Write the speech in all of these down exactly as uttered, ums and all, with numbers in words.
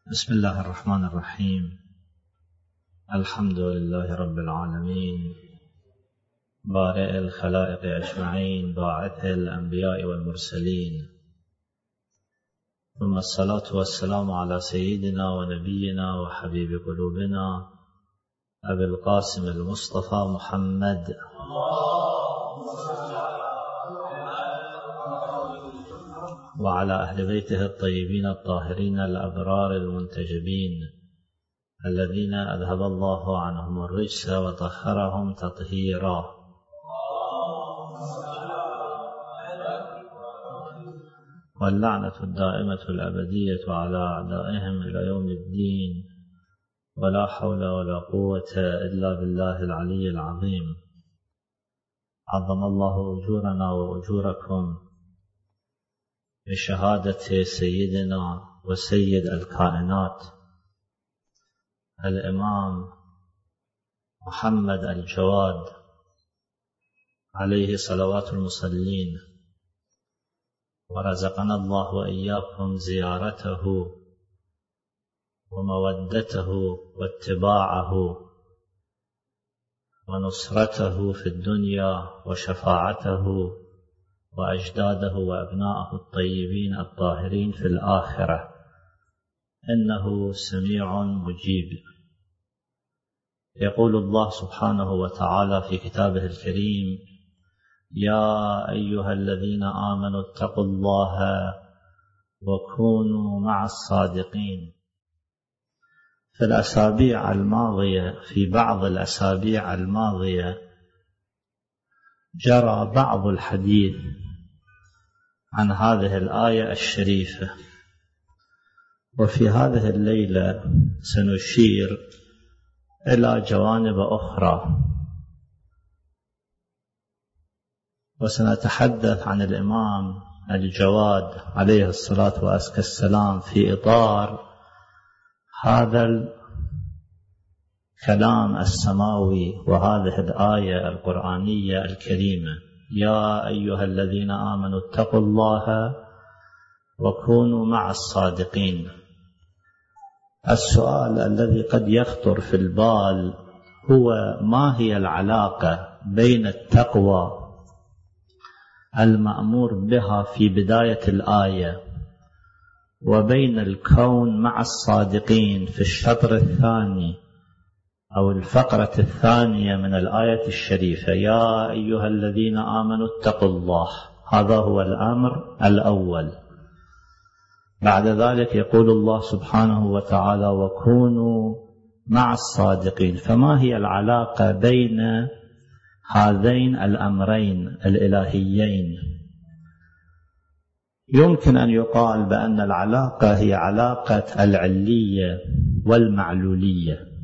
بسم الله الرحمن الرحيم. الحمد لله رب العالمين، بارئ الخلائق أجمعين، باعث الأنبياء والمرسلين، ثم الصلاة والسلام على سيدنا ونبينا وحبيب قلوبنا أبي القاسم المصطفى محمد وعلى أهل بيته الطيبين الطاهرين الأبرار المنتجبين الذين أذهب الله عنهم الرجس وطهرهم تطهيرا. واللعنة الدائمة الأبدية على أعدائهم إلى يوم الدين، ولا حول ولا قوة إلا بالله العلي العظيم. عظم الله أجورنا وأجوركم بشهادة سيدنا وسيد الكائنات الإمام محمد الجواد عليه صلوات المصلين، ورزقنا الله وإياكم زيارته ومودته واتباعه ونصرته في الدنيا وشفاعته وأجداده وأبناءه الطيبين الطاهرين في الآخرة، إنه سميع مجيب. يقول الله سبحانه وتعالى في كتابه الكريم: يا أيها الذين آمنوا اتقوا الله وكونوا مع الصادقين. في الأسابيع الماضية في بعض الأسابيع الماضية جرى بعض الحديث عن هذه الآية الشريفة، وفي هذه الليلة سنشير إلى جوانب أخرى، وسنتحدث عن الإمام الجواد عليه الصلاة والسلام في إطار هذا الكلام السماوي وهذه الآية القرآنية الكريمة: يا أيها الذين آمنوا اتقوا الله وكونوا مع الصادقين. السؤال الذي قد يخطر في البال هو: ما هي العلاقة بين التقوى المأمور بها في بداية الآية وبين الكون مع الصادقين في الشطر الثاني أو الفقرة الثانية من الآية الشريفة؟ يا أيها الذين آمنوا اتقوا الله، هذا هو الأمر الأول. بعد ذلك يقول الله سبحانه وتعالى: وكونوا مع الصادقين. فما هي العلاقة بين هذين الأمرين الإلهيين؟ يمكن أن يقال بأن العلاقة هي علاقة العلية والمعلولية،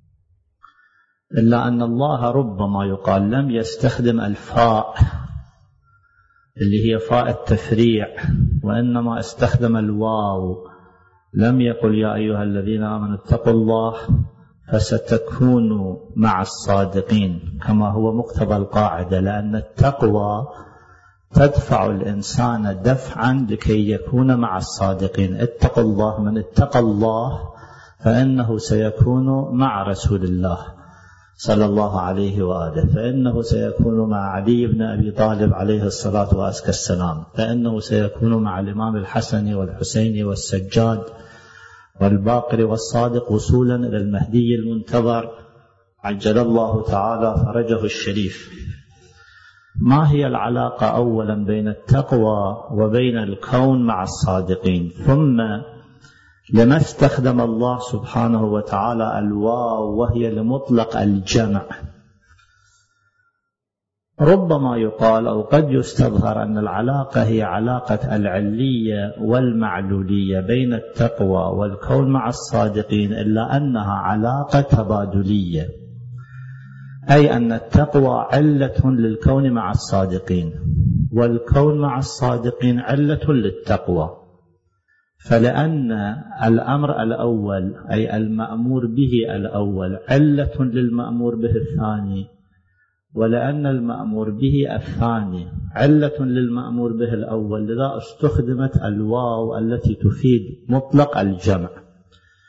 إلا أن الله ربما يقال لم يستخدم الفاء اللي هي فاء التفريع، وإنما استخدم الواو. لم يقل يا أيها الذين آمنوا اتقوا الله فستكونوا مع الصادقين كما هو مقتضى القاعدة، لأن التقوى تدفع الإنسان دفعا لكي يكون مع الصادقين. اتقوا الله، من اتقى الله فإنه سيكون مع رسول الله صلى الله عليه وآله، فإنه سيكون مع علي بن أبي طالب عليه الصلاة والسلام، فإنه سيكون مع الإمام الحسن والحسين والسجاد والباقر والصادق وصولا إلى المهدي المنتظر عجل الله تعالى فرجه الشريف. ما هي العلاقة أولا بين التقوى وبين الكون مع الصادقين؟ ثم لما استخدم الله سبحانه وتعالى الواو وهي لمطلق الجمع؟ ربما يقال أو قد يستظهر أن العلاقة هي علاقة العلية والمعلولية بين التقوى والكون مع الصادقين، إلا أنها علاقة تبادلية، أي أن التقوى علة للكون مع الصادقين، والكون مع الصادقين علة للتقوى. فلأن الأمر الأول أي المأمور به الأول علة للمأمور به الثاني، ولأن المأمور به الثاني علة للمأمور به الأول، لذا استخدمت الواو التي تفيد مطلق الجمع.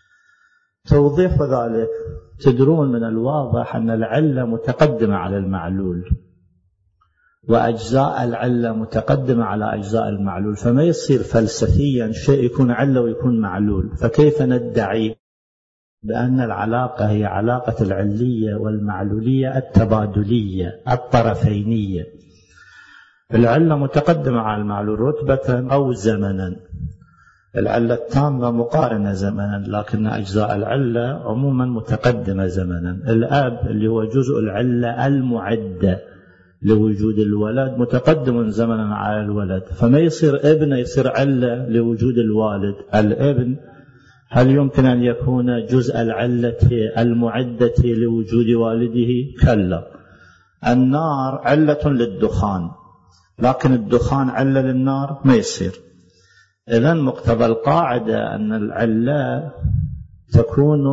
توضيح ذلك، تدرون من الواضح أن العلة متقدمة على المعلول، وأجزاء العلة متقدمة على أجزاء المعلول، فما يصير فلسفيا شيء يكون علة ويكون معلول. فكيف ندعي بأن العلاقة هي علاقة العلية والمعلولية التبادلية الطرفينية؟ العلة متقدمة على المعلول رتبة أو زمنا، العلة التامة مقارنة زمنا، لكن أجزاء العلة عموما متقدمة زمنا. الأب اللي هو جزء العلة المعدة لوجود الولد متقدم زمنا على الولد، فما يصير ابن يصير علة لوجود الوالد. الابن هل يمكن أن يكون جزء العلة المعدة لوجود والده؟ كلا. النار علة للدخان، لكن الدخان علة للنار؟ ما يصير. إذن مقتضى القاعدة أن العلة تكون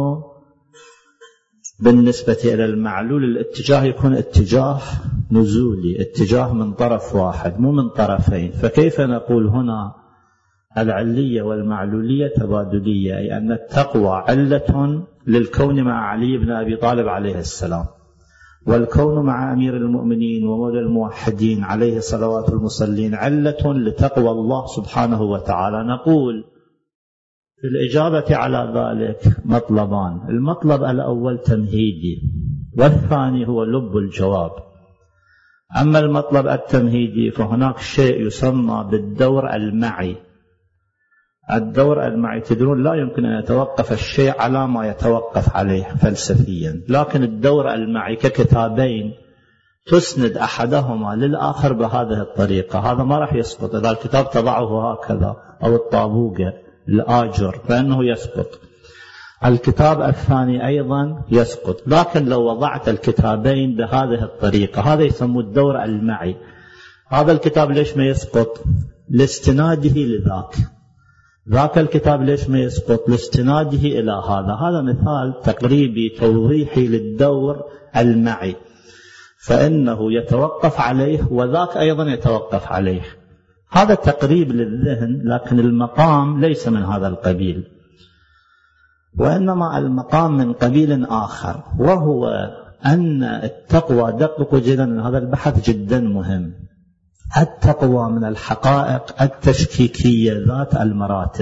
بالنسبة إلى المعلول الاتجاه يكون اتجاه نزولي، اتجاه من طرف واحد مو من طرفين. فكيف نقول هنا العلية والمعلولية تبادلية؟ أي أن التقوى علة للكون مع علي بن أبي طالب عليه السلام، والكون مع أمير المؤمنين ومولى الموحدين عليه صلوات المصلين علة لتقوى الله سبحانه وتعالى. نقول في الإجابة على ذلك مطلبان، المطلب الأول تمهيدي والثاني هو لب الجواب. أما المطلب التمهيدي فهناك شيء يسمى بالدور المعي. الدور المعي تدرون لا يمكن أن يتوقف الشيء على ما يتوقف عليه فلسفيا، لكن الدور المعي ككتابين تسند أحدهما للآخر بهذه الطريقة، هذا ما راح يسقط. إذا الكتاب تضعه هكذا أو الطابوقة الآجر فإنه يسقط، الكتاب الثاني أيضا يسقط. لكن لو وضعت الكتابين بهذه الطريقة هذا يسمى الدور المعي. هذا الكتاب ليش ما يسقط؟ لاستناده لذاك. ذاك الكتاب ليش ما يسقط؟ لاستناده إلى هذا. هذا مثال تقريبي توضيحي للدور المعي، فإنه يتوقف عليه وذاك أيضا يتوقف عليه. هذا تقريب للذهن، لكن المقام ليس من هذا القبيل، وإنما المقام من قبيل آخر، وهو أن التقوى دقق جدا، هذا البحث جدا مهم. التقوى من الحقائق التشكيكية ذات المراتب.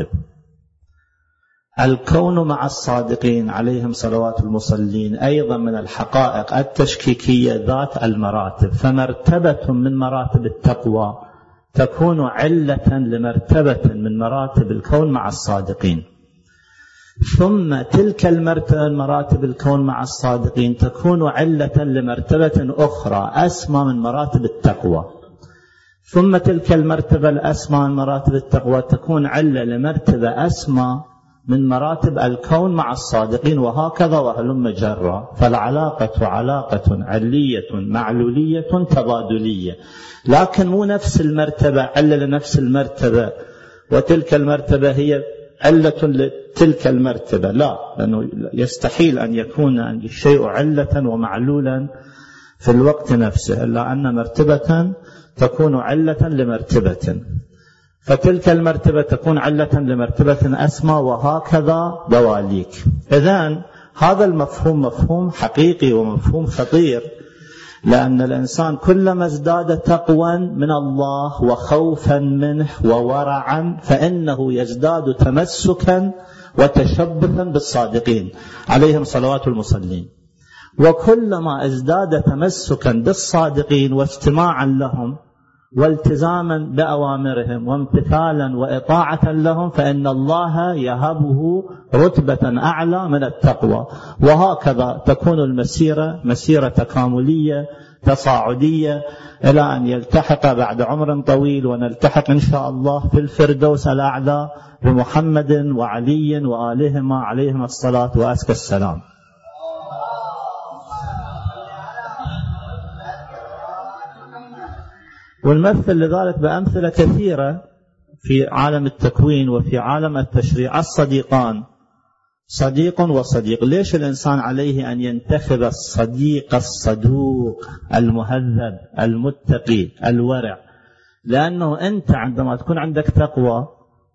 الكون مع الصادقين عليهم صلوات المصلين أيضا من الحقائق التشكيكية ذات المراتب. فمرتبة من مراتب التقوى تكون علة لمرتبة من مراتب الكون مع الصادقين، ثم تلك المرتبة من مراتب الكون مع الصادقين تكون علة لمرتبة أخرى أسمى من مراتب التقوى، ثم تلك المرتبة الأسمى من مراتب التقوى تكون علة لمرتبة أسمى من مراتب الكون مع الصادقين، وهكذا وهلم جرا. فالعلاقة علاقة علية معلولية تبادلية، لكن مو نفس المرتبة علة لنفس المرتبة وتلك المرتبة هي علة لتلك المرتبة، لا، لأنه يستحيل أن يكون الشيء علة ومعلولا في الوقت نفسه، إلا أن مرتبة تكون علة لمرتبة، فتلك المرتبة تكون علة لمرتبة أسمى، وهكذا دواليك. إذن هذا المفهوم مفهوم حقيقي ومفهوم خطير، لأن الإنسان كلما ازداد تقوى من الله وخوفا منه وورعا فإنه يزداد تمسكا وتشبثا بالصادقين عليهم صلوات المصلين، وكلما ازداد تمسكا بالصادقين واستماعا لهم والتزاما بأوامرهم وامتثالا وإطاعة لهم فإن الله يهبه رتبة أعلى من التقوى. وهكذا تكون المسيرة مسيرة تكاملية تصاعدية إلى أن يلتحق بعد عمر طويل ونلتحق إن شاء الله في الفردوس الأعلى بمحمد وعلي وآلهما عليهم الصلاة وأزكى السلام. ونمثل لذلك بأمثلة كثيرة في عالم التكوين وفي عالم التشريع. الصديقان، صديق وصديق، ليش الإنسان عليه أن ينتخب الصديق الصدوق المهذب المتقي الورع؟ لأنه أنت عندما تكون عندك تقوى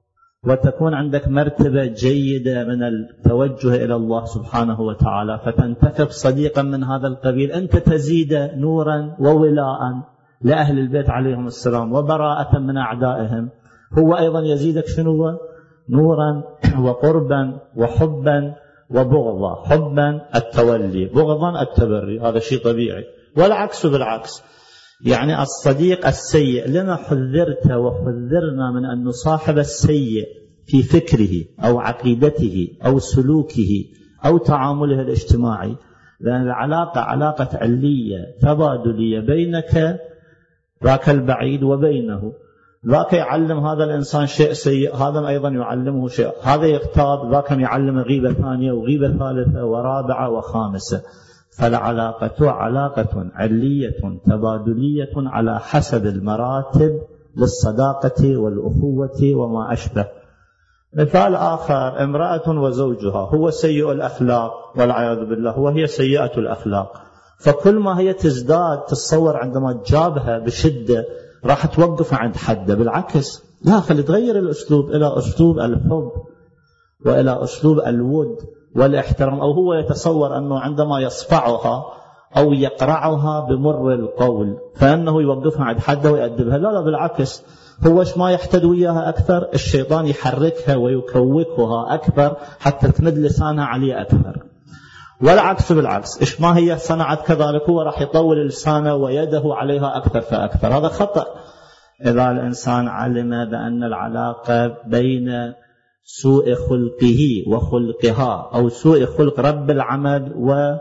وتكون عندك مرتبة جيدة من التوجه إلى الله سبحانه وتعالى، فتنتخب صديقا من هذا القبيل أنت تزيد نورا وولاء لأهل البيت عليهم السلام وبراءة من أعدائهم، هو أيضا يزيدك شنو؟ نورا وقربا وحبا وبغضا، حبا التولي، بغضا التبري، هذا شيء طبيعي. والعكس بالعكس، يعني الصديق السيء، لما حذرت وحذرنا من أن نصاحب السيء في فكره أو عقيدته أو سلوكه أو تعامله الاجتماعي، لأن العلاقة علاقة علية تبادلية بينك ذاك البعيد وبينه، ذاك يعلم هذا الإنسان شيء سيء، هذا أيضا يعلمه شيء، هذا يغتاب، ذاك يعلم غيبة ثانية وغيبة ثالثة ورابعة وخامسة. فالعلاقة علاقة علية تبادلية على حسب المراتب للصداقة والأخوة وما أشبه. مثال آخر، امرأة وزوجها، هو سيء الأخلاق والعياذ بالله وهي سيئة الأخلاق، فكل ما هي تزداد تتصور عندما تجابها بشدة راح توقف عند حده، بالعكس لا، خلي تغير الأسلوب إلى أسلوب الحب وإلى أسلوب الود والاحترام. أو هو يتصور أنه عندما يصفعها أو يقرعها بمر القول فأنه يوقفها عند حده ويأدبها، لا لا، بالعكس، هو ايش ما يحتد وياها أكثر، الشيطان يحركها ويكوكها أكثر حتى تمد لسانها عليه أكثر. والعكس بالعكس، إيش ما هي صنعت كذلك هو راح يطول لسانه ويده عليها أكثر فأكثر. هذا خطأ إذا الإنسان علم بأن العلاقة بين سوء خلقه وخلقها، أو سوء خلق رب العمل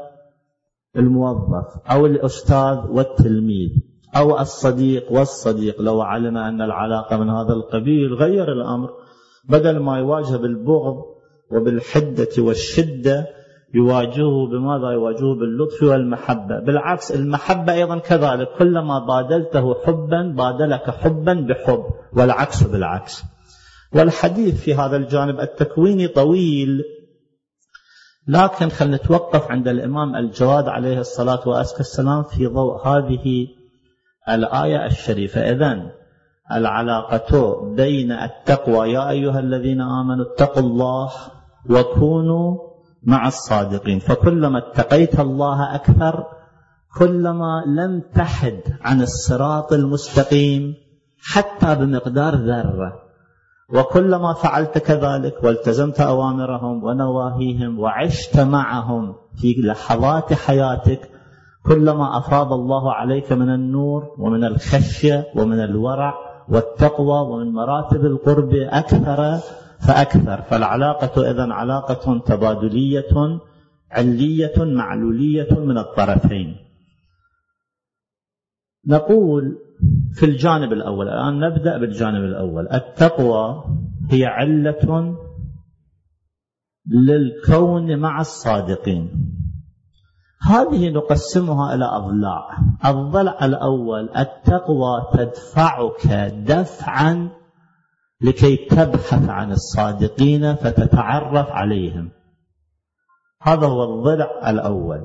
والموظف، أو الأستاذ والتلميذ، أو الصديق والصديق، لو علم أن العلاقة من هذا القبيل غير الأمر، بدل ما يواجه بالبغض وبالحدة والشدة يواجهه بماذا؟ يواجهه باللطف والمحبة. بالعكس المحبة أيضا كذلك، كلما بادلته حبا بادلك حبا بحب، والعكس بالعكس. والحديث في هذا الجانب التكويني طويل، لكن خلينا نتوقف عند الإمام الجواد عليه الصلاة والسلام في ضوء هذه الآية الشريفة. إذن العلاقة بين التقوى، يا أيها الذين آمنوا اتقوا الله وكونوا مع الصادقين، فكلما اتقيت الله أكثر كلما لم تحد عن الصراط المستقيم حتى بمقدار ذرة، وكلما فعلت كذلك والتزمت أوامرهم ونواهيهم وعشت معهم في لحظات حياتك، كلما أفاض الله عليك من النور ومن الخشية ومن الورع والتقوى ومن مراتب القرب أكثر فأكثر. فالعلاقة إذن علاقة تبادلية علية معلولية من الطرفين. نقول في الجانب الأول، الآن نبدأ بالجانب الأول، التقوى هي علة للكون مع الصادقين. هذه نقسمها إلى أضلاع. الضلع الأول، التقوى تدفعك دفعا لكي تبحث عن الصادقين فتتعرف عليهم، هذا هو الضلع الأول.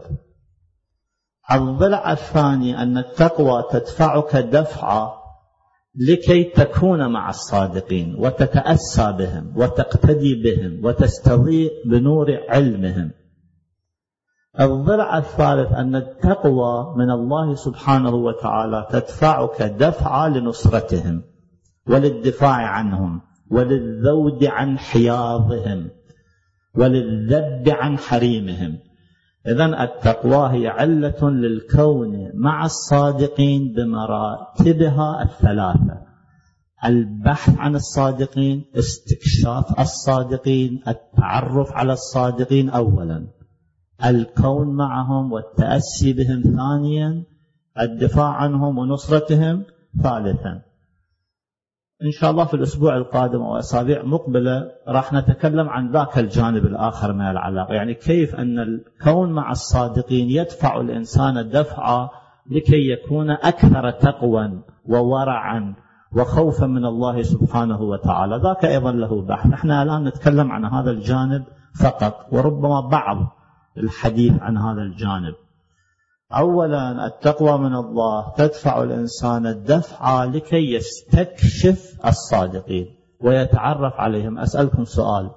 الضلع الثاني أن التقوى تدفعك دفعا لكي تكون مع الصادقين وتتأسى بهم وتقتدي بهم وتستضيء بنور علمهم. الضلع الثالث أن التقوى من الله سبحانه وتعالى تدفعك دفعا لنصرتهم وللدفاع عنهم وللذود عن حياضهم وللذب عن حريمهم. إذن التقوى هي علة للكون مع الصادقين بمراتبها الثلاثة: البحث عن الصادقين، استكشاف الصادقين، التعرف على الصادقين أولا، الكون معهم والتأسي بهم ثانيا، الدفاع عنهم ونصرتهم ثالثا. إن شاء الله في الأسبوع القادم أو أسابيع مقبلة راح نتكلم عن ذاك الجانب الآخر من العلاقة، يعني كيف أن الكون مع الصادقين يدفع الإنسان دفعا لكي يكون أكثر تقوى وورعا وخوفا من الله سبحانه وتعالى. ذاك أيضا له بحث. نحن الآن نتكلم عن هذا الجانب فقط، وربما بعض الحديث عن هذا الجانب. أولا، التقوى من الله تدفع الإنسان الدفع لكي يستكشف الصادقين ويتعرف عليهم. أسألكم سؤال: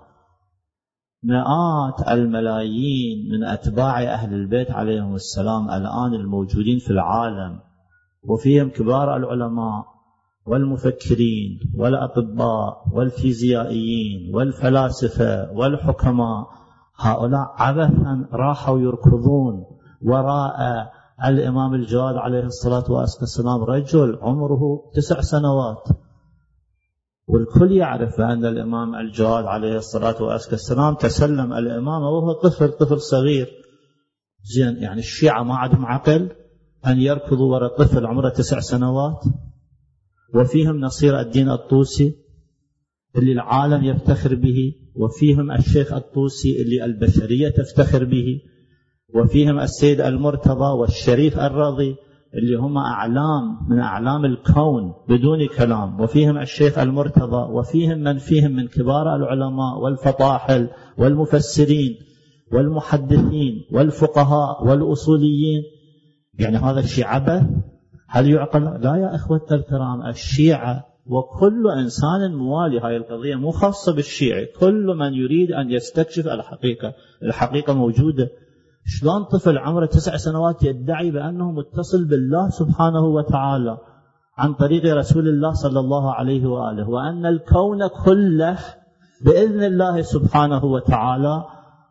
مئات الملايين من أتباع أهل البيت عليهم السلام الآن الموجودين في العالم، وفيهم كبار العلماء والمفكرين والأطباء والفيزيائيين والفلاسفة والحكماء، هؤلاء عبثا راحوا يركضون وراء الإمام الجواد عليه الصلاة والسلام، رجل عمره تسع سنوات، والكل يعرف أن الإمام الجواد عليه الصلاة والسلام تسلم الإمامة وهو طفل طفل صغير. زين، يعني الشيعة ما عندهم عقل أن يركضوا وراء طفل عمره تسع سنوات؟ وفيهم نصير الدين الطوسي اللي العالم يفتخر به، وفيهم الشيخ الطوسي اللي البشرية تفتخر به، وفيهم السيد المرتضى والشريف الرضي اللي هم أعلام من أعلام الكون بدون كلام، وفيهم الشيخ المرتضى، وفيهم من فيهم من كبار العلماء والفطاحل والمفسرين والمحدثين والفقهاء والأصوليين. يعني هذا الشيء عبث؟ هل يعقل؟ لا يا إخوة الكرام، الشيعة وكل إنسان موالي، هاي القضية مو خاصة بالشيعي، كل من يريد أن يستكشف الحقيقة، الحقيقة موجودة. شلون طفل عمره تسع سنوات يدعي بأنه متصل بالله سبحانه وتعالى عن طريق رسول الله صلى الله عليه وآله، وأن الكون كله بإذن الله سبحانه وتعالى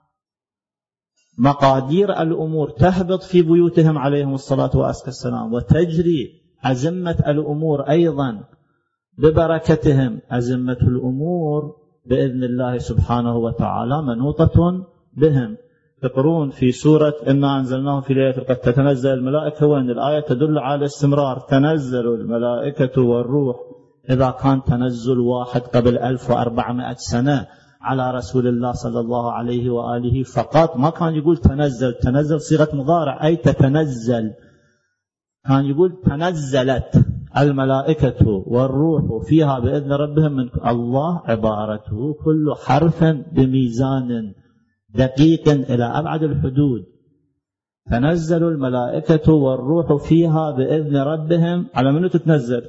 مقادير الأمور تهبط في بيوتهم عليهم الصلاة والسلام، وتجري أزمة الأمور أيضا ببركتهم. أزمة الأمور بإذن الله سبحانه وتعالى منوطة بهم. تقرون في سورة إنا أنزلناه في ليلة القدر تتنزل الملائكة، وأن الآية تدل على الاستمرار، تنزل الملائكة والروح. إذا كان تنزل واحد قبل ألف وأربعمائة سنة على رسول الله صلى الله عليه وآله فقط، ما كان يقول تنزل، تنزل صيغة مضارع أي تتنزل، كان يقول تنزلت الملائكة والروح فيها بإذن ربهم من الله. عبارته كل حرف بميزان دقيق إلى أبعد الحدود. تنزل الملائكة والروح فيها بإذن ربهم، على منو تتنزل؟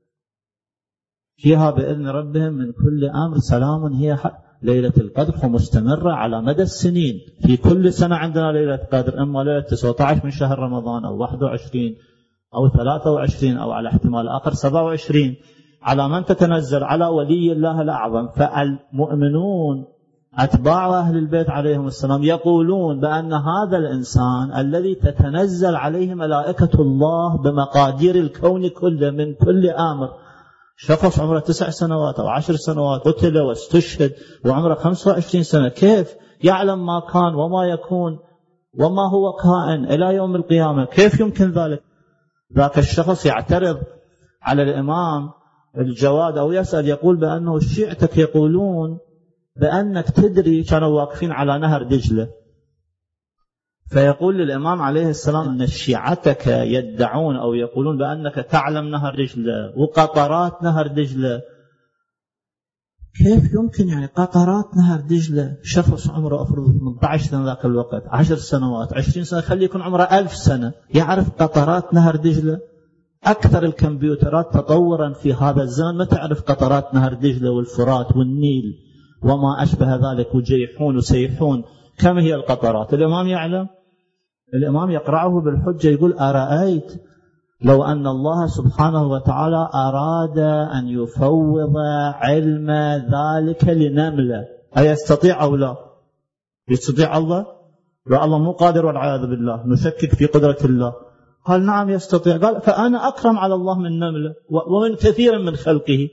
فيها بإذن ربهم من كل أمر سلام هي ليلة القدر، ومستمرة على مدى السنين. في كل سنة عندنا ليلة قدر، إما ليلة تسعة عشر من شهر رمضان أو واحد وعشرين أو ثلاثة وعشرين أو على احتمال آخر سبعة وعشرين. على من تتنزل؟ على ولي الله الأعظم. فالمؤمنون أتباع أهل البيت عليهم السلام يقولون بأن هذا الإنسان الذي تتنزل عليه ملائكة الله بمقادير الكون كله من كل أمر، شخص عمره تسع سنوات أو عشر سنوات قتل واستشهد وعمره خمسة وعشرين سنة، كيف يعلم ما كان وما يكون وما هو كائن إلى يوم القيامة؟ كيف يمكن ذلك؟ ذاك الشخص يعترض على الإمام الجواد أو يسأل، يقول بأنه شيعتك يقولون بأنك تدري، كانوا واقفين على نهر دجلة، فيقول للإمام عليه السلام أن شيعتك يدعون أو يقولون بأنك تعلم نهر دجلة وقطرات نهر دجلة. كيف يمكن يعني قطرات نهر دجلة؟ شخص عمره أفرض ثمانية عشر سنة ذاك الوقت، عشر سنوات، عشرين سنة، خلي يكون عمره ألف سنة، يعرف قطرات نهر دجلة؟ أكثر الكمبيوترات تطورا في هذا الزمن ما تعرف قطرات نهر دجلة والفرات والنيل وما أشبه ذلك وجيحون وسيحون. كم هي القطرات؟ الإمام يعلم. الإمام يقرعه بالحجة، يقول أرأيت لو أن الله سبحانه وتعالى أراد أن يفوض علم ذلك لنملة، أيستطيع أو لا؟ يستطيع الله؟ لا، الله مو قادر والعياذ بالله، نشكك في قدرة الله. قال نعم يستطيع. قال فأنا أكرم على الله من نملة ومن كثير من خلقه.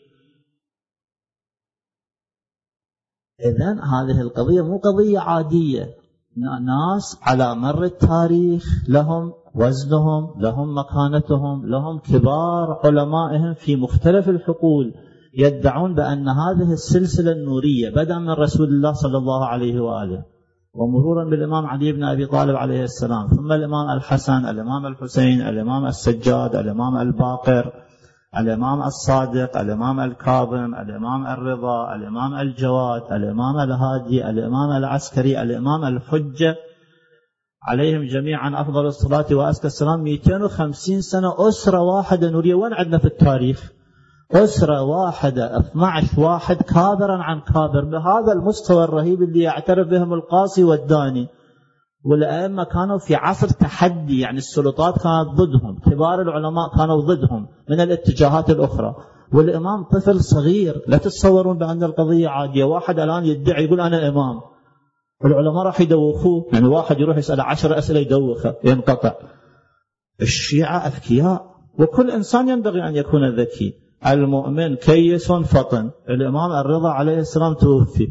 إذن هذه القضية مو قضية عادية، ناس على مر التاريخ لهم وزنهم، لهم مكانتهم، لهم كبار علمائهم في مختلف الحقول، يدعون بأن هذه السلسلة النورية بدأ من رسول الله صلى الله عليه وآله، ومرورا بالإمام علي بن أبي طالب عليه السلام، ثم الإمام الحسن، الإمام الحسين، الإمام السجاد، الإمام الباقر، الإمام الصادق، الإمام الكاظم، الإمام الرضا، الإمام الجواد، الإمام الهادي، الإمام العسكري، الإمام الحجة، عليهم جميعا أفضل الصلاة وأزكى السلام. مئتين وخمسين سنة أسرة واحدة نورية. وين عندنا في التاريخ؟ أسرة واحدة اثني عشر واحد كابرا عن كابر بهذا المستوى الرهيب اللي يعترف بهم القاصي والداني. والأئمة كانوا في عصر تحدي، يعني السلطات كانت ضدهم، كبار العلماء كانوا ضدهم من الاتجاهات الأخرى، والإمام طفل صغير. لا تتصورون بأن القضية عادية. واحد الآن يدعي يقول أنا إمام، العلماء راح يدوخوه، يعني واحد يروح يسأل عشر أسئلة يدوخه ينقطع. الشيعة أذكياء، وكل إنسان ينبغي أن يكون ذكي. المؤمن كيس فطن. الإمام الرضا عليه السلام توفي،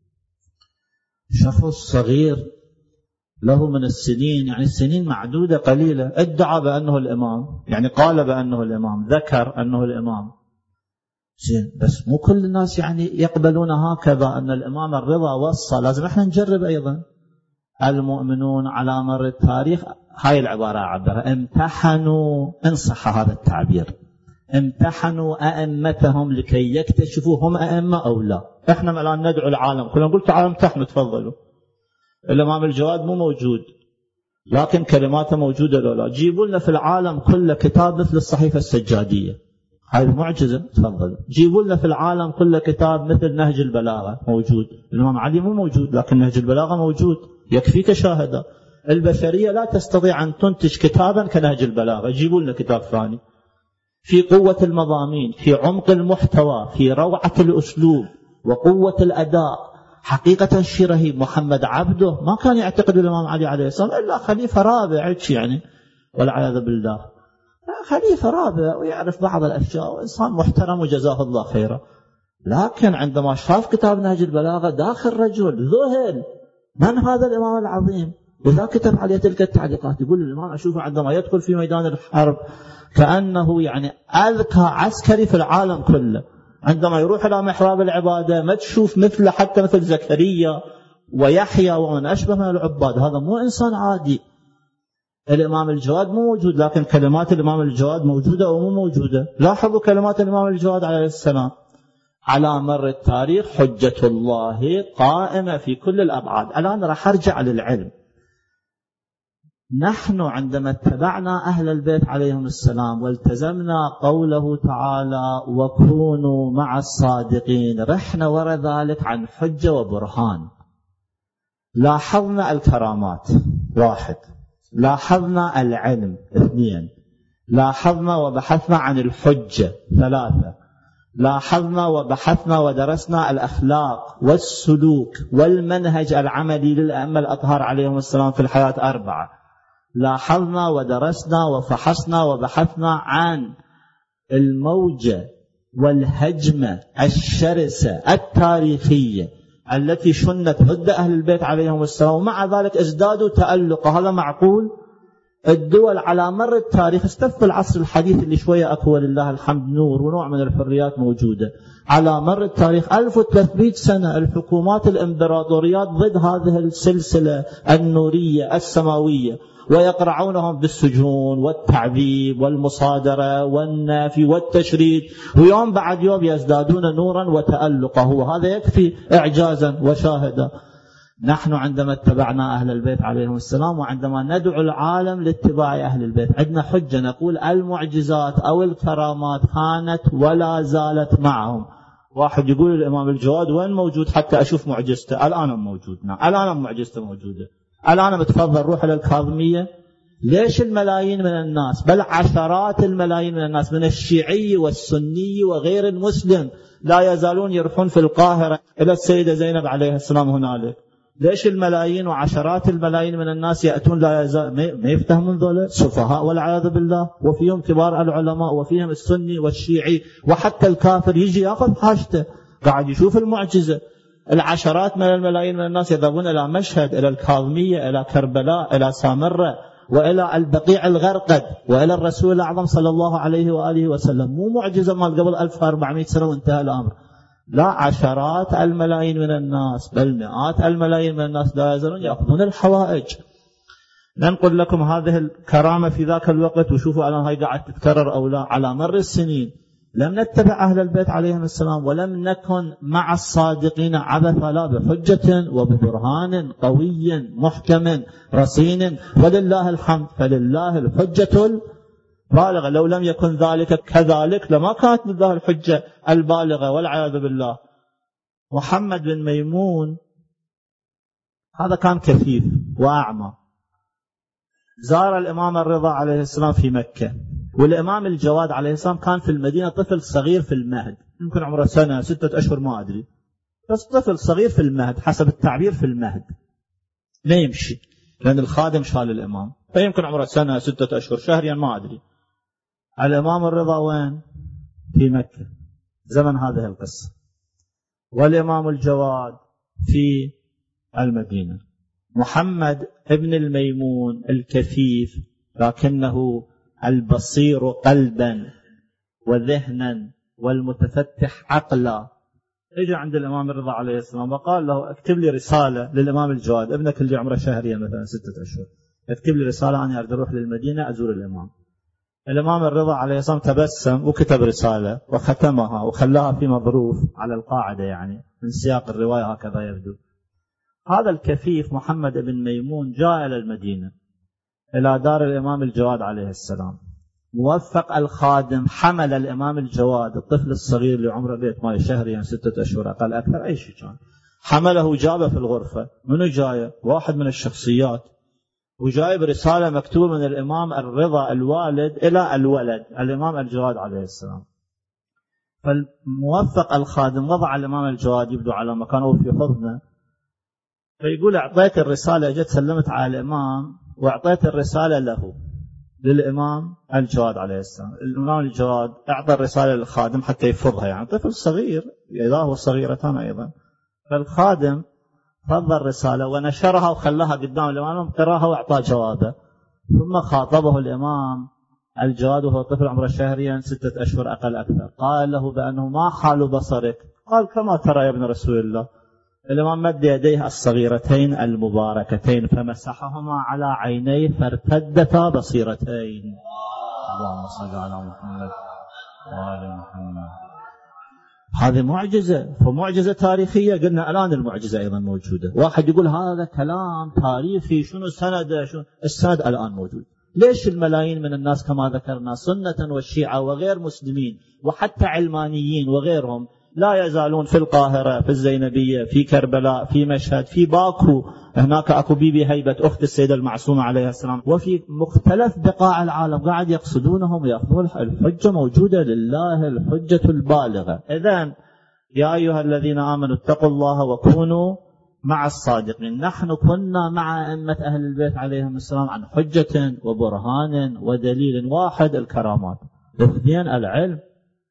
شخص صغير له من السنين، يعني السنين معدودة قليلة، ادعى بأنه الإمام، يعني قال بأنه الإمام، ذكر أنه الإمام. زين، بس مو كل الناس يعني يقبلون هكذا أن الإمام الرضا وصى. لازم احنا نجرب أيضا. المؤمنون على مر التاريخ، هاي العبارة عبرها، امتحنوا، إن صح هذا التعبير، امتحنوا أئمتهم لكي يكتشفوا هم أئمة أو لا. احنا الآن ندعو العالم كلنا نقول تعالوا امتحنوا تفضلوا. الإمام الجواد مو موجود، لكن كلماته موجودة لو لا. جيبوا لنا في العالم كله كتاب مثل الصحيفة السجادية، هاي معجزة، تفضلوا. جيبوا لنا في العالم كله كتاب مثل نهج البلاغة، موجود. الإمام علي مو موجود، لكن نهج البلاغة موجود، يكفيك شاهدة. البشرية لا تستطيع أن تنتج كتابا كنهج البلاغة. جيبوا لنا كتاب ثاني في قوة المضامين، في عمق المحتوى، في روعة الأسلوب وقوة الأداء. حقيقة الشيء رهيب. محمد عبده ما كان يعتقد الإمام علي عليه السلام إلا خليفة رابع، يعني والعياذ بالله، خليفة رابع ويعرف بعض الأشياء وإنسان محترم وجزاه الله خيرا. لكن عندما شاف كتاب نهج البلاغة داخل رجل ذهل، من هذا الإمام العظيم؟ وإذا كتب عليه تلك التعليقات يقول الإمام أشوفه عندما يدخل في ميدان الحرب كأنه يعني أذكى عسكري في العالم كله. عندما يروح إلى محراب العبادة ما تشوف مثل، حتى مثل زكريا ويحيى ومن أشبه من العباد. هذا مو إنسان عادي. الإمام الجواد مو موجود، لكن كلمات الإمام الجواد موجودة أو مو موجودة. لاحظوا كلمات الإمام الجواد عليه السلام: على مر التاريخ حجة الله قائمة في كل الأبعاد. الآن راح أرجع للعلم. نحن عندما اتبعنا أهل البيت عليهم السلام والتزمنا قوله تعالى وكونوا مع الصادقين، رحنا وراء ذلك عن حجة وبرهان. لاحظنا الكرامات، واحد. لاحظنا العلم، اثنين. لاحظنا وبحثنا عن الحجة، ثلاثة. لاحظنا وبحثنا ودرسنا الأخلاق والسلوك والمنهج العملي للأئمة الأطهار عليهم السلام في الحياة، أربعة. لاحظنا ودرسنا وفحصنا وبحثنا عن الموجة والهجمة الشرسة التاريخية التي شنت ضد أهل البيت عليهم السلام، ومع ذلك ازدادوا تألقا. هذا معقول؟ الدول على مر التاريخ، استف العصر الحديث اللي شوية أقوى لله الحمد نور ونوع من الحريات موجودة، على مر التاريخ ألف وثلاثمئة سنة الحكومات الإمبراطوريات ضد هذه السلسلة النورية السماوية، ويقرعونهم بالسجون والتعذيب والمصادرة والنفي والتشريد، ويوم بعد يوم يزدادون نورا وتألقا. وهذا يكفي إعجازا وشاهدا. نحن عندما اتبعنا أهل البيت عليهم السلام وعندما ندعو العالم لاتباع أهل البيت عندنا حجة، نقول المعجزات أو الكرامات كانت ولا زالت معهم. واحد يقول الإمام الجواد وين موجود حتى أشوف معجزته؟ الآن موجود، نعم الآن معجزته موجودة. الآن بتفضل روح إلى الكاظمية. ليش الملايين من الناس، بل عشرات الملايين من الناس من الشيعي والسني وغير المسلم لا يزالون يروحون في القاهرة إلى السيدة زينب عليه السلام هنالك؟ ليش الملايين وعشرات الملايين من الناس يأتون لا يزال ما يفتهمون ذولا سفهاء والعياذ بالله، وفيهم كبار العلماء وفيهم السني والشيعي وحتى الكافر يجي يأخذ حاجته قاعد يشوف المعجزة. العشرات من الملايين من الناس يذهبون إلى مشهد، إلى الكاظمية، إلى كربلاء، إلى سامرة، وإلى البقيع الغرقد، وإلى الرسول الأعظم صلى الله عليه وآله وسلم. مو معجزة مال قبل ألف وأربعمئة سنة وانتهى الأمر. لا، عشرات الملايين من الناس بل مئات الملايين من الناس لا يزالون يأخذون الحوائج. ننقل لكم هذه الكرامة في ذاك الوقت، وشوفوا الآن هاي قاعد تتكرر أو لا. على مر السنين لم نتبع أهل البيت عليهم السلام ولم نكن مع الصادقين عبثا، لا، بحجة وببرهان قوي محكم رصين، ولله الحمد. فلله الحجة بالغة، لو لم يكن ذلك كذلك لما كانت لله الحجة البالغة والعياذ بالله. محمد بن ميمون هذا كان كفيف وأعمى، زار الإمام الرضا عليه السلام في مكة، والإمام الجواد عليه السلام كان في المدينة طفل صغير في المهد، يمكن عمره سنة ستة أشهر ما أدري، بس طفل صغير في المهد حسب التعبير في المهد، لا يمشي لأن الخادم شال الإمام، فيمكن عمره سنة ستة أشهر شهريا ما أدري. الإمام الرضا وين؟ في مكة زمن هذه القصة، والإمام الجواد في المدينة. محمد ابن الميمون الكفيف لكنه البصير قلبا وذهنا والمتفتح عقلا، اجى عند الإمام الرضا عليه السلام وقال له اكتب لي رسالة للإمام الجواد، ابنك اللي عمره شهريا مثلا ستة أشهر، اكتب لي رسالة أنا أريد أروح للمدينة أزور الإمام. الإمام الرضا عليه السلام تبسم وكتب رسالة وختمها وخلاها في مظروف على القاعدة، يعني من سياق الرواية هكذا يبدو. هذا الكفيف محمد بن ميمون جاء إلى المدينة إلى دار الإمام الجواد عليه السلام، موفق الخادم حمل الإمام الجواد الطفل الصغير اللي عمره بيت ماي شهريا يعني ستة أشهر أقل أكثر أي شيء كان، حمله جابه في الغرفة. منو جايه؟ واحد من الشخصيات، وجايب رسالة مكتوبة من الإمام الرضا الوالد إلى الولد الإمام الجواد عليه السلام. فالموفق الخادم وضع الإمام الجواد يبدو على مكانه في حضنه، فيقول أعطيت الرسالة، جت سلمت على الإمام وأعطيت الرسالة له للإمام الجواد عليه السلام. الإمام الجواد أعطى الرسالة للخادم حتى يفضها، يعني طفل صغير إذا هو صغيرتان أيضا، فالخادم فض الرسالة ونشرها وخلاها قدام الإمام قراها وأعطاه جوابه. ثم خاطبه الإمام الجواد وهو طفل عمره شهريا ستة أشهر أقل أكثر، قال له بأنه ما حال بصرك؟ قال كما ترى يا ابن رسول الله. الإمام مد يديه الصغيرتين المباركتين فمسحهما على عينيه فارتدتا بصيرتين. اللهم صل على محمد وآل محمد. هذه معجزة، فمعجزة تاريخية. قلنا الآن المعجزة أيضا موجودة. واحد يقول هذا كلام تاريخي، شنو سنده؟ شنو السند؟ الآن موجود. ليش الملايين من الناس كما ذكرنا سنة والشيعة وغير مسلمين وحتى علمانيين وغيرهم لا يزالون في القاهرة، في الزينبية، في كربلاء، في مشهد، في باكو، هناك أكو بيبي هيبة أخت السيدة المعصومة عليه السلام، وفي مختلف بقاع العالم قاعد يقصدونهم ويأخذون الحجة موجودة لله الحجة البالغة. إذن يا أيها الذين آمنوا اتقوا الله وكونوا مع الصادقين. نحن كنا مع أئمة أهل البيت عليهم السلام عن حجة وبرهان ودليل واحد الكرامات، اثنين العلم.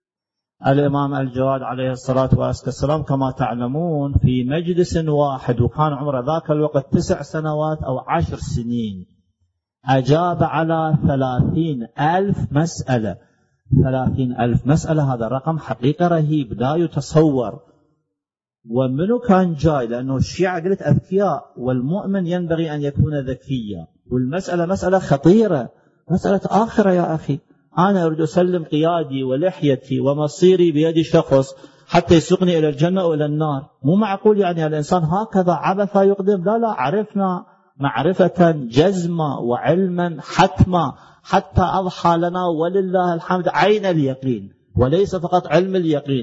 الإمام الجواد عليه الصلاة والسلام كما تعلمون في مجلس واحد، وكان عمره ذاك الوقت تسع سنوات أو عشر سنين، أجاب على ثلاثين ألف مسألة. ثلاثين ألف مسألة هذا رقم حقيقة رهيب لا يتصور. ومنو كان جاي؟ لأنه الشيعة قلت أذكياء، والمؤمن ينبغي أن يكون ذكيا، والمسألة مسألة خطيرة، مسألة آخرة يا أخي. أنا أريد أسلم قيادي ولحيتي ومصيري بيد شخص حتى يسوقني إلى الجنة أو إلى النار. مو معقول يعني الإنسان هكذا عبثا يقدم. لا لا، عرفنا معرفة جزمة وعلما حتما حتى أضحى لنا ولله الحمد عين اليقين وليس فقط علم اليقين.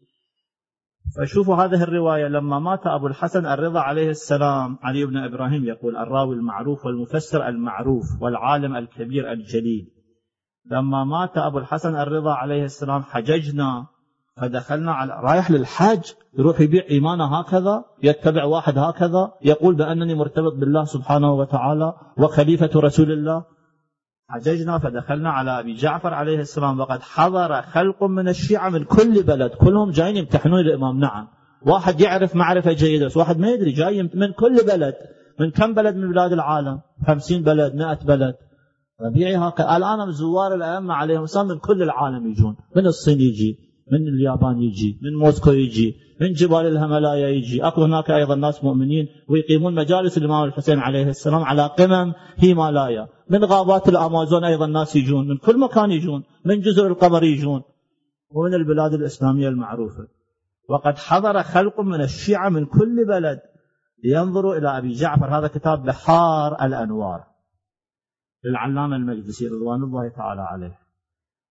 فشوفوا هذه الرواية، لما مات أبو الحسن الرضا عليه السلام، علي بن إبراهيم يقول الراوي المعروف والمفسر المعروف والعالم الكبير الجليل، لما مات أبو الحسن الرضا عليه السلام حججنا فدخلنا على رايح للحج، يروح يبيع إيمانه هكذا، يتبع واحد هكذا يقول بأنني مرتبط بالله سبحانه وتعالى وخليفة رسول الله. حججنا فدخلنا على أبي جعفر عليه السلام، وقد حضر خلق من الشيعة من كل بلد، كلهم جايين يمتحنون الإمام. نعم، واحد يعرف معرفة جيدة بس واحد ما يدري، جاي من كل بلد. من كم بلد من بلاد العالم؟ خمسين بلد، مئة بلد. طبيعي هكذا. الآن زوار الأئمة عليهم السلام من كل العالم يجون، من الصين يجي، من اليابان يجي، من موسكو يجي، من جبال الهيمالايا يجي. أكو هناك أيضا ناس مؤمنين ويقيمون مجالس الإمام الحسين عليه السلام على قمم هيمالايا. من غابات الأمازون أيضا ناس يجون، من كل مكان يجون، من جزر القمر يجون، ومن البلاد الإسلامية المعروفة. وقد حضر خلق من الشيعة من كل بلد لينظروا إلى أبي جعفر. هذا كتاب بحار الأنوار للعلامة المجلسي رضوان الله تعالى عليه.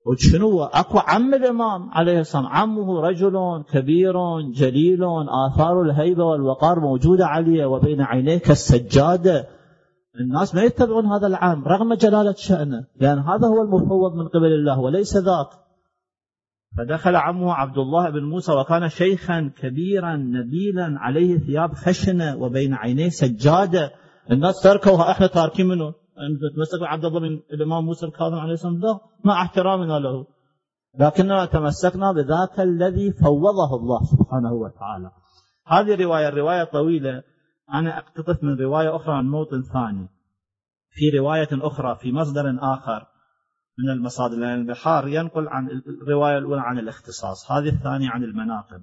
وشنو أكو عم الإمام عليه السلام، عمه رجل كبير جليل آثار الهيبة والوقار موجودة عليه وبين عينيه كالسجادة. الناس ما يتبعون هذا العام رغم جلالة شأنه، لأن هذا هو المفوض من قبل الله وليس ذاك. فدخل عمه عبد الله بن موسى وكان شيخا كبيرا نبيلا عليه ثياب خشنة وبين عينيه سجادة. الناس تركوها، احنا تاركين منه، تمسك عبد الله بن الإمام موسى الكاظم عليه السلام، لا، مع احترامنا له، لكننا تمسكنا بذاك الذي فوضه الله سبحانه وتعالى. هذه رواية الرواية طويلة، أنا أقتطف من رواية أخرى عن موطن ثاني. في رواية أخرى في مصدر آخر من المصادر، لأن البحار ينقل عن الرواية الأولى عن الاختصاص، هذه الثانية عن المناقب.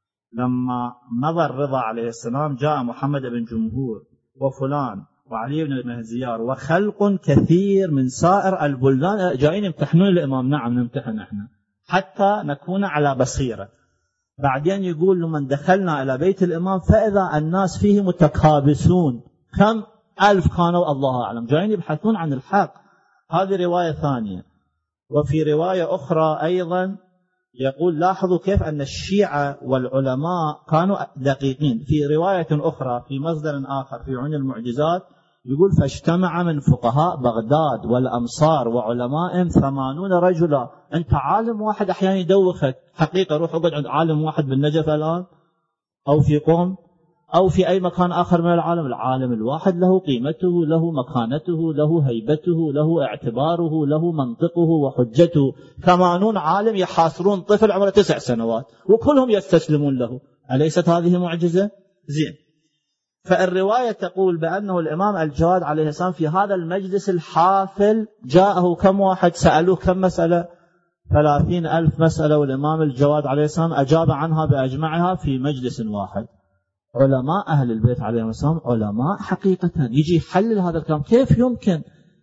لما مضى الرضا عليه السلام جاء محمد بن جمهور وفلان وعلي بن المهزيار وخلق كثير من سائر البلدان جايين يمتحنون الإمام. نعم نمتحن احنا حتى نكون على بصيرة. بعدين يقول لمن دخلنا إلى بيت الإمام فإذا الناس فيه متكابسون، كم ألف كانوا الله أعلم، جايين يبحثون عن الحق. هذه رواية ثانية. وفي رواية أخرى أيضا يقول لاحظوا كيف أن الشيعة والعلماء كانوا دقيقين. في رواية أخرى في مصدر آخر في عون المعجزات يقول فاجتمع من فقهاء بغداد والأمصار وعلماء ثمانون رجلا. أنت عالم واحد أحيانا يدوخك، حقيقة روح اقعد عند عالم واحد بالنجف الآن أو في قوم أو في أي مكان آخر من العالم. العالم الواحد له قيمته، له مكانته، له هيبته، له اعتباره، له منطقه وحجته. ثمانون عالم يحاصرون طفل عمره تسع سنوات وكلهم يستسلمون له. أليست هذه معجزة؟ زين. فالرواية تقول بأنه الإمام الجواد عليه السلام في هذا المجلس الحافل جاءه كم واحد سألوه كم مسألة؟ ثلاثين ألف مسألة، والإمام الجواد عليه السلام أجاب عنها بأجمعها في مجلس واحد. علماء أهل البيت عليهم السلام علماء حقيقة، يجي يحلل هذا الكلام. كيف يمكن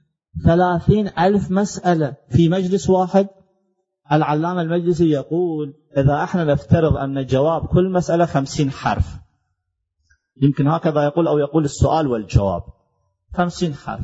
ثلاثين ألف مسألة في مجلس واحد؟ العلامة المجلسي يقول إذا احنا نفترض أن جواب كل مسألة خمسين حرف، يمكن هكذا يقول أو يقول السؤال والجواب خمسين حرف،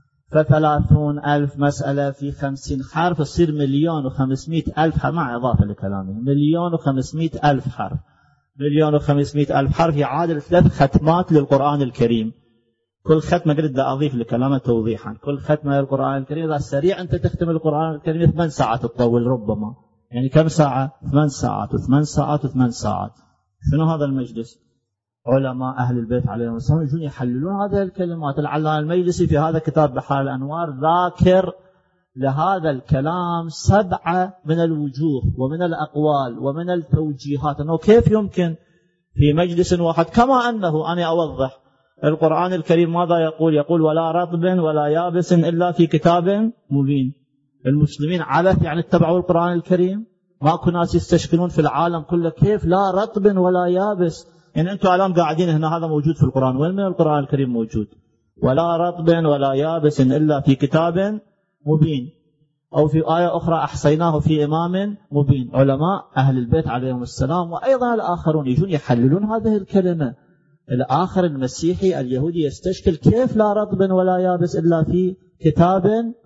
فثلاثون ألف مسألة في خمسين حرف يصير مليون وخمسمائة ألف، مع إضافة لكلامه مليون وخمسمائة ألف حرف. مليون وخمسمائة ألف حرف يعادل ثلاث ختمات للقرآن الكريم. كل ختمة قلت أضيف لكلامه توضيحا، كل ختمة للقرآن الكريم إذا سريع أنت تختم القرآن الكريم ثمان ساعات تطول ربما، يعني كم ساعة؟ ثمان ساعات وثمان ساعات وثمان ساعات. شنو هذا المجلس؟ علماء أهل البيت عليهم السلام يجون يحللون هذه الكلمات. العلامة المجلسي في هذا كتاب بحار الأنوار ذاكر لهذا الكلام سبعة من الوجوه ومن الأقوال ومن التوجيهات، أنه كيف يمكن في مجلس واحد. كما أنه أنا أوضح القرآن الكريم ماذا يقول؟ يقول ولا رطب ولا يابس إلا في كتاب مبين. المسلمين عبث يعني اتبعوا القرآن الكريم؟ ماكو ناس يستشكلون في العالم كله كيف لا رطب ولا يابس؟ يعني أنتم الآن قاعدين هنا هذا موجود في القرآن، وين من القرآن الكريم موجود؟ ولا رطب ولا يابس إلا في كتاب مبين. أو في آية أخرى أحصيناه في إمام مبين. علماء أهل البيت عليهم السلام وأيضا الآخرون يجون يحللون هذه الكلمة. الآخر المسيحي اليهودي يستشكل كيف لا رطب ولا يابس إلا في كتاب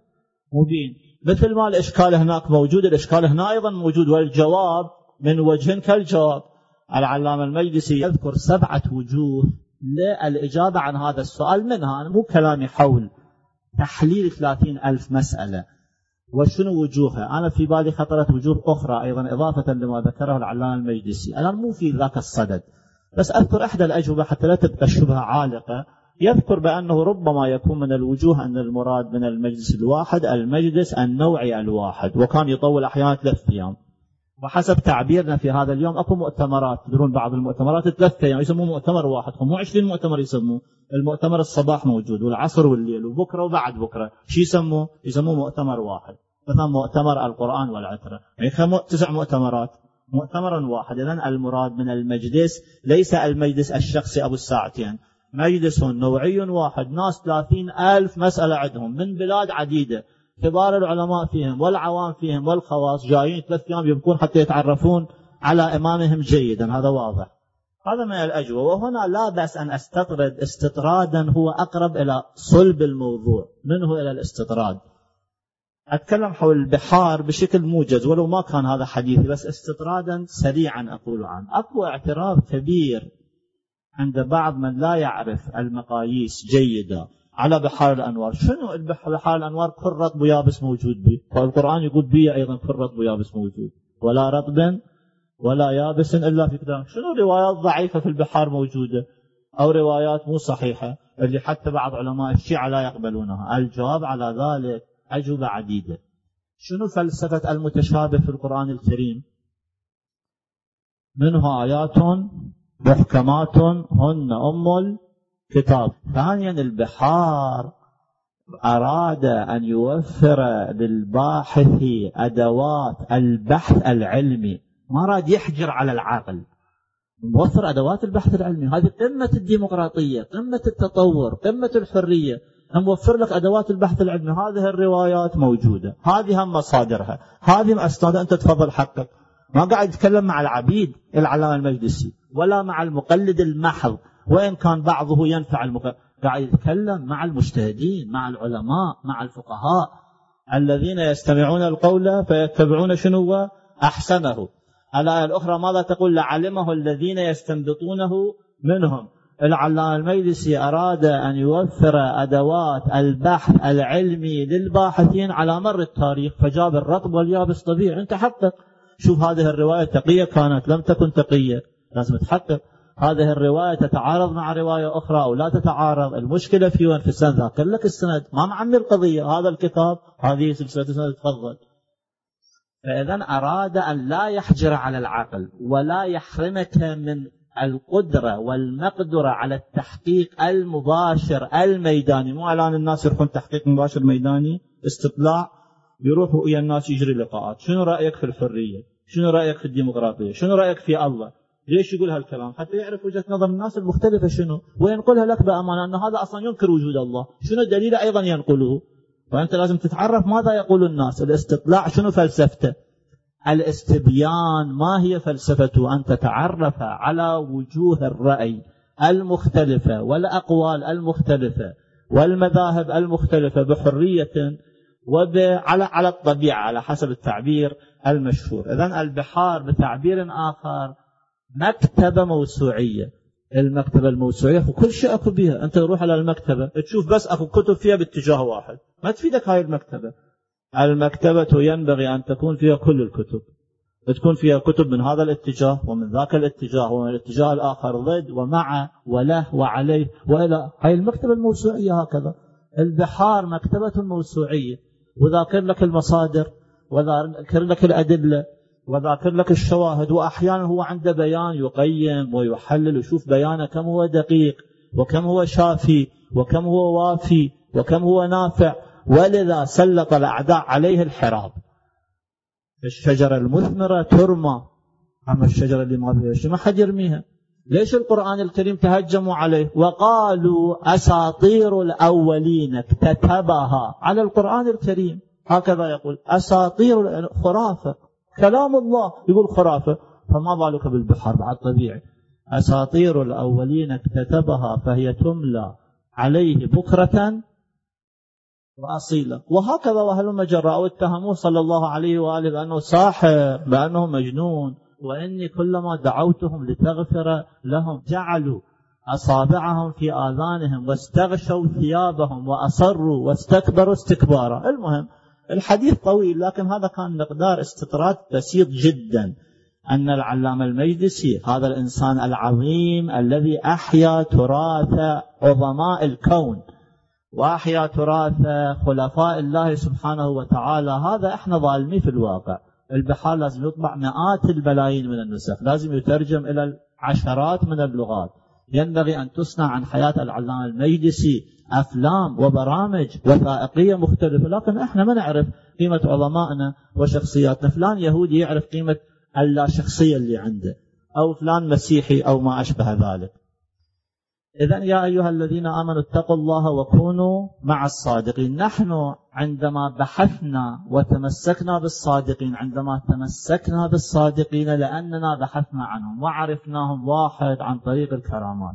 مبين. مثل ما الإشكال هناك موجود، الإشكال هنا أيضا موجود، والجواب من وجه كالجواب. العلامة المجلسي يذكر سبعة وجوه للإجابة عن هذا السؤال، منها أنا مو كلامي حول تحليل ثلاثين ألف مسألة وشنو وجوهها، أنا في بالي خطرت وجوه أخرى أيضا إضافة لما ذكره العلامة المجلسي. الآن مو في ذاك الصدد، بس أذكر إحدى الأجوبة حتى لا تبقى الشبهة عالقة. يذكر بأنه ربما يكون من الوجوه أن المراد من المجلس الواحد المجلس النوعي الواحد، وكان يطول أحيانا ثلاث أيام. وحسب تعبيرنا في هذا اليوم أكو مؤتمرات، تدرون بعض المؤتمرات ثلاث أيام يسموه مؤتمر واحد، هم مو عشرين مؤتمر يسموه. المؤتمر الصباح موجود والعصر والليل وبكرة وبعد بكرة، شو يسموه؟ يسموه مؤتمر واحد. مثلا مؤتمر القرآن والعترة، يعني تسع مؤتمرات، مؤتمر واحد. إذن المراد من المجلس ليس المجلس الشخصي أبو الساعتين، مجلس نوعي واحد، ناس ثلاثين ألف مسألة عندهم من بلاد عديدة، كبار العلماء فيهم والعوام فيهم والخواص، جايين ثلاث أيام يبقون حتى يتعرفون على إمامهم جيدا. هذا واضح، هذا من الأجوبة. وهنا لا بأس أن أستطرد استطرادا هو أقرب إلى صلب الموضوع منه إلى الاستطراد. أتكلم حول البحار بشكل موجز ولو ما كان هذا حديثي، بس استطرادا سريعا أقول عنه. أكو اعتراض كبير عند بعض من لا يعرف المقاييس جيدة على بحار الأنوار. شنو بحار الأنوار؟ كل رطب ويابس موجود به، والقرآن يقول بي أيضا كل رطب ويابس موجود، ولا رطب ولا يابس إلا في كتاب. شنو روايات ضعيفة في البحار موجودة أو روايات مو صحيحة اللي حتى بعض علماء الشيعة لا يقبلونها؟ الجواب على ذلك أجوبة عديدة. شنو فلسفة المتشابه في القرآن الكريم؟ منه آيات محكمات هن أم الكتاب. ثانيا البحار أراد أن يوفر للباحث أدوات البحث العلمي، ما راد يحجر على العقل، موفر أدوات البحث العلمي. هذه قمة الديمقراطية، قمة التطور، قمة الحرية، موفر لك أدوات البحث العلمي. هذه الروايات موجودة، هذه هم مصادرها، هذه أسنادها، أنت تفضل حقك. ما قاعد يتكلم مع العبيد العلامة المجلسي ولا مع المقلد المحض، وإن كان بعضه ينفع المقلد، قاعد يتكلم مع المجتهدين، مع العلماء، مع الفقهاء الذين يستمعون القول فيتبعون شنو أحسنه. الآية الأخرى ماذا تقول؟ لعلمه الذين يستنبطونه منهم. العلامة المجلسي أراد أن يوفر أدوات البحث العلمي للباحثين على مر التاريخ، فجاب الرطب واليابس طبيعي. أنت حقق، شوف هذه الرواية تقية كانت لم تكن تقية، لازم تحقق هذه الرواية تتعارض مع رواية أخرى أو لا تتعارض. المشكلة في وين؟ في السند. ذاكر لك السند، ما معمي القضية. هذا الكتاب، هذه سلسلة السند، تفضل. فإذا أراد أن لا يحجر على العقل ولا يحرمك من القدرة والمقدرة على التحقيق المباشر الميداني. مو الآن الناس يروحون تحقيق مباشر ميداني، استطلاع، يروحوا إلى الناس يجري لقاءات. شنو رأيك في الحرية؟ شنو رأيك في الديمقراطية؟ شنو رأيك في الله؟ ليش يقول هالكلام؟ حتى يعرف وجهة نظر الناس المختلفة شنو، وينقلها لك بأمانة أن هذا أصلا ينكر وجود الله. شنو الدليل أيضا ينقله؟ فأنت لازم تتعرف ماذا يقول الناس. الاستطلاع شنو فلسفته؟ الاستبيان ما هي فلسفته؟ أن تتعرف على وجوه الرأي المختلفة والأقوال المختلفة والمذاهب المختلفة بحرية وعلى على الطبيعة، على حسب التعبير المشهور. إذن البحار بتعبير آخر مكتبة موسوعية. المكتبة الموسوعية وكل شيء أكو بها. أنت تروح على المكتبة تشوف بس أكو كتب فيها باتجاه واحد، ما تفيدك هاي المكتبة. المكتبة ينبغي أن تكون فيها كل الكتب، تكون فيها كتب من هذا الاتجاه ومن ذاك الاتجاه ومن الاتجاه الآخر، ضد ومع وله وعليه وإلى. هاي المكتبة الموسوعية هكذا. البحار مكتبة موسوعية، وذاكر لك المصادر وذاكر لك الأدلة وذاكر لك الشواهد، وأحيانا هو عنده بيان يقيم ويحلل ويشوف بيانه كم هو دقيق وكم هو شافي وكم هو وافي وكم هو نافع. ولذا سلط الأعداء عليه الحراب. الشجرة المثمرة ترمى، أما الشجرة اللي ما فيها شيء ما حد يرميها. ليش القرآن الكريم تهجموا عليه وقالوا أساطير الأولين اكتتبها على القرآن الكريم؟ هكذا يقول أساطير، خرافة، كلام الله يقول خرافة، فما بالك بالبحر بعد طبيعي. أساطير الأولين اكتتبها فهي تملى عليه بكرة وأصيلا. وهكذا وهلم جرى. أو اتهموه صلى الله عليه وآله بأنه ساحر، بأنه مجنون. وإني كلما دعوتهم لتغفر لهم جعلوا أصابعهم في آذانهم واستغشوا ثيابهم وأصروا واستكبروا استكبارا. المهم الحديث طويل، لكن هذا كان مقدار استطراد بسيط جدا. أن العلامة المجلسي هذا الإنسان العظيم الذي أحيا تراث عظماء الكون وأحيا تراث خلفاء الله سبحانه وتعالى، هذا إحنا ظالمين في الواقع. البحار لازم يطبع مئات الملايين من النسخ، لازم يترجم إلى عشرات من اللغات. ينبغي أن تصنع عن حياة العلامة المجلسي أفلام وبرامج وثائقية مختلفة، لكن إحنا ما نعرف قيمة علمائنا وشخصياتنا. فلان يهودي يعرف قيمة اللا شخصية اللي عنده، أو فلان مسيحي أو ما أشبه ذلك. إذن يا أيها الذين آمنوا اتقوا الله وكونوا مع الصادقين. نحن عندما بحثنا وتمسكنا بالصادقين، عندما تمسكنا بالصادقين لأننا بحثنا عنهم وعرفناهم: واحد، عن طريق الكرامات،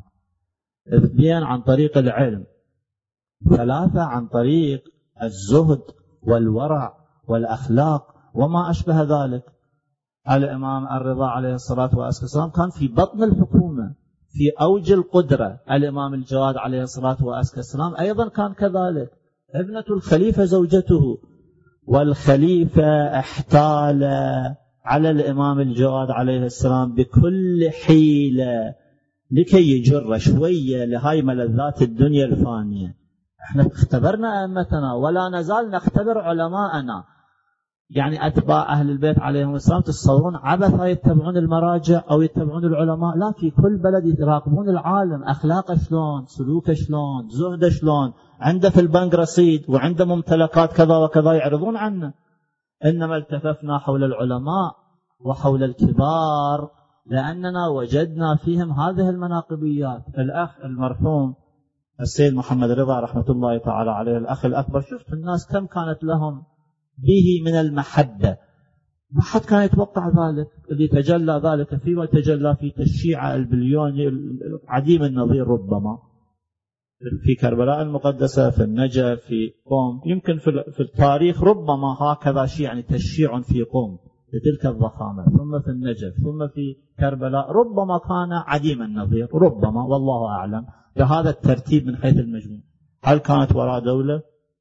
اثنين، عن طريق العلم، ثلاثة، عن طريق الزهد والورع والأخلاق وما أشبه ذلك. الإمام الرضا عليه الصلاة والسلام كان في بطن الحكومة في أوج القدرة. الإمام الجواد عليه الصلاة والسلام أيضا كان كذلك. ابنة الخليفة زوجته، والخليفة احتال على الإمام الجواد عليه السلام بكل حيلة لكي يجر شوية لهاي ملذات الدنيا الفانية. احنا اختبرنا أئمتنا ولا نزال نختبر علماءنا. يعني أتباع أهل البيت عليهم السلام تصورون عبثا يتبعون المراجع أو يتبعون العلماء؟ لا، في كل بلد يراقبون العالم، أخلاقه شلون، سلوكه شلون، زهده شلون، عنده في البنك رصيد وعنده ممتلكات كذا وكذا يعرضون عنه. إنما التففنا حول العلماء وحول الكبار لأننا وجدنا فيهم هذه المناقبيات. الأخ المرحوم السيد محمد رضا رحمة الله تعالى عليه، الأخ الأكبر، شفت الناس كم كانت لهم به من المحبة، ما حد كان يتوقع ذلك. اللي تجلى ذلك فيه وتجلى في تشييع البليوني عديم النظير، ربما في كربلاء المقدسة، في النجف، في قوم، يمكن في التاريخ ربما هكذا شيء، يعني تشييع في قوم لتلك الضخامة، ثم في النجف، ثم في كربلاء، ربما كان عديم النظير، ربما، والله أعلم، بهذا الترتيب من حيث المجموع. هل كانت وراء دولة؟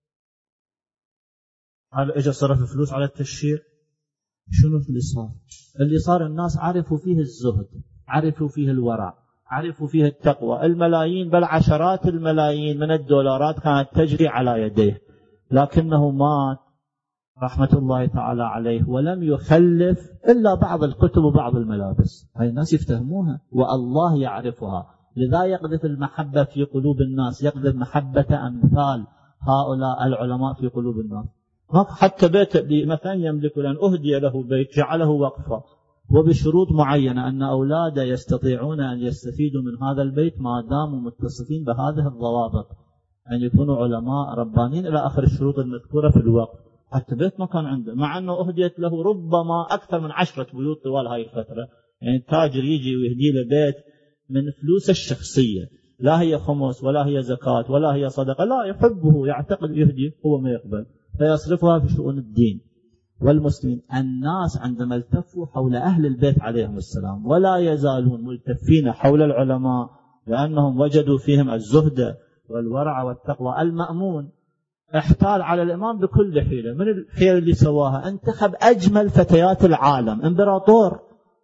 هل اجى صرف فلوس على التشييع؟ شنو اللي صار؟ اللي صار الناس عرفوا فيه الزهد، عرفوا فيه الورع، عرفوا فيه التقوى. الملايين بل عشرات الملايين من الدولارات كانت تجري على يديه، لكنه مات رحمة الله تعالى عليه ولم يخلف إلا بعض الكتب وبعض الملابس. هاي الناس يفتهموها والله يعرفها. لذا يقذف المحبة في قلوب الناس، يقذف محبة أمثال هؤلاء العلماء في قلوب الناس. حتى بيت مثلا يملك لأن أهدي له بيت جعله وقفا وبشروط معينة أن أولاده يستطيعون أن يستفيدوا من هذا البيت ما داموا متصفين بهذه الضوابط، أن يكونوا علماء ربانين إلى آخر الشروط المذكورة في الوقت. حتى بيت ما كان عنده، مع أنه أهديت له ربما أكثر من عشرة بيوت طوال هاي الفترة. يعني التاجر يجي ويهدي له بيت من فلوس الشخصية، لا هي خمس ولا هي زكاة ولا هي صدقة، لا، يحبه يعتقد يهدي، هو ما يقبل، فيصرفها في شؤون الدين والمسلمين. الناس عندما التفوا حول أهل البيت عليهم السلام ولا يزالون ملتفين حول العلماء لأنهم وجدوا فيهم الزهد والورع والتقوى. المأمون احتال على الإمام بكل حيلة. من الحيلة اللي سواها؟ انتخب أجمل فتيات العالم، امبراطور،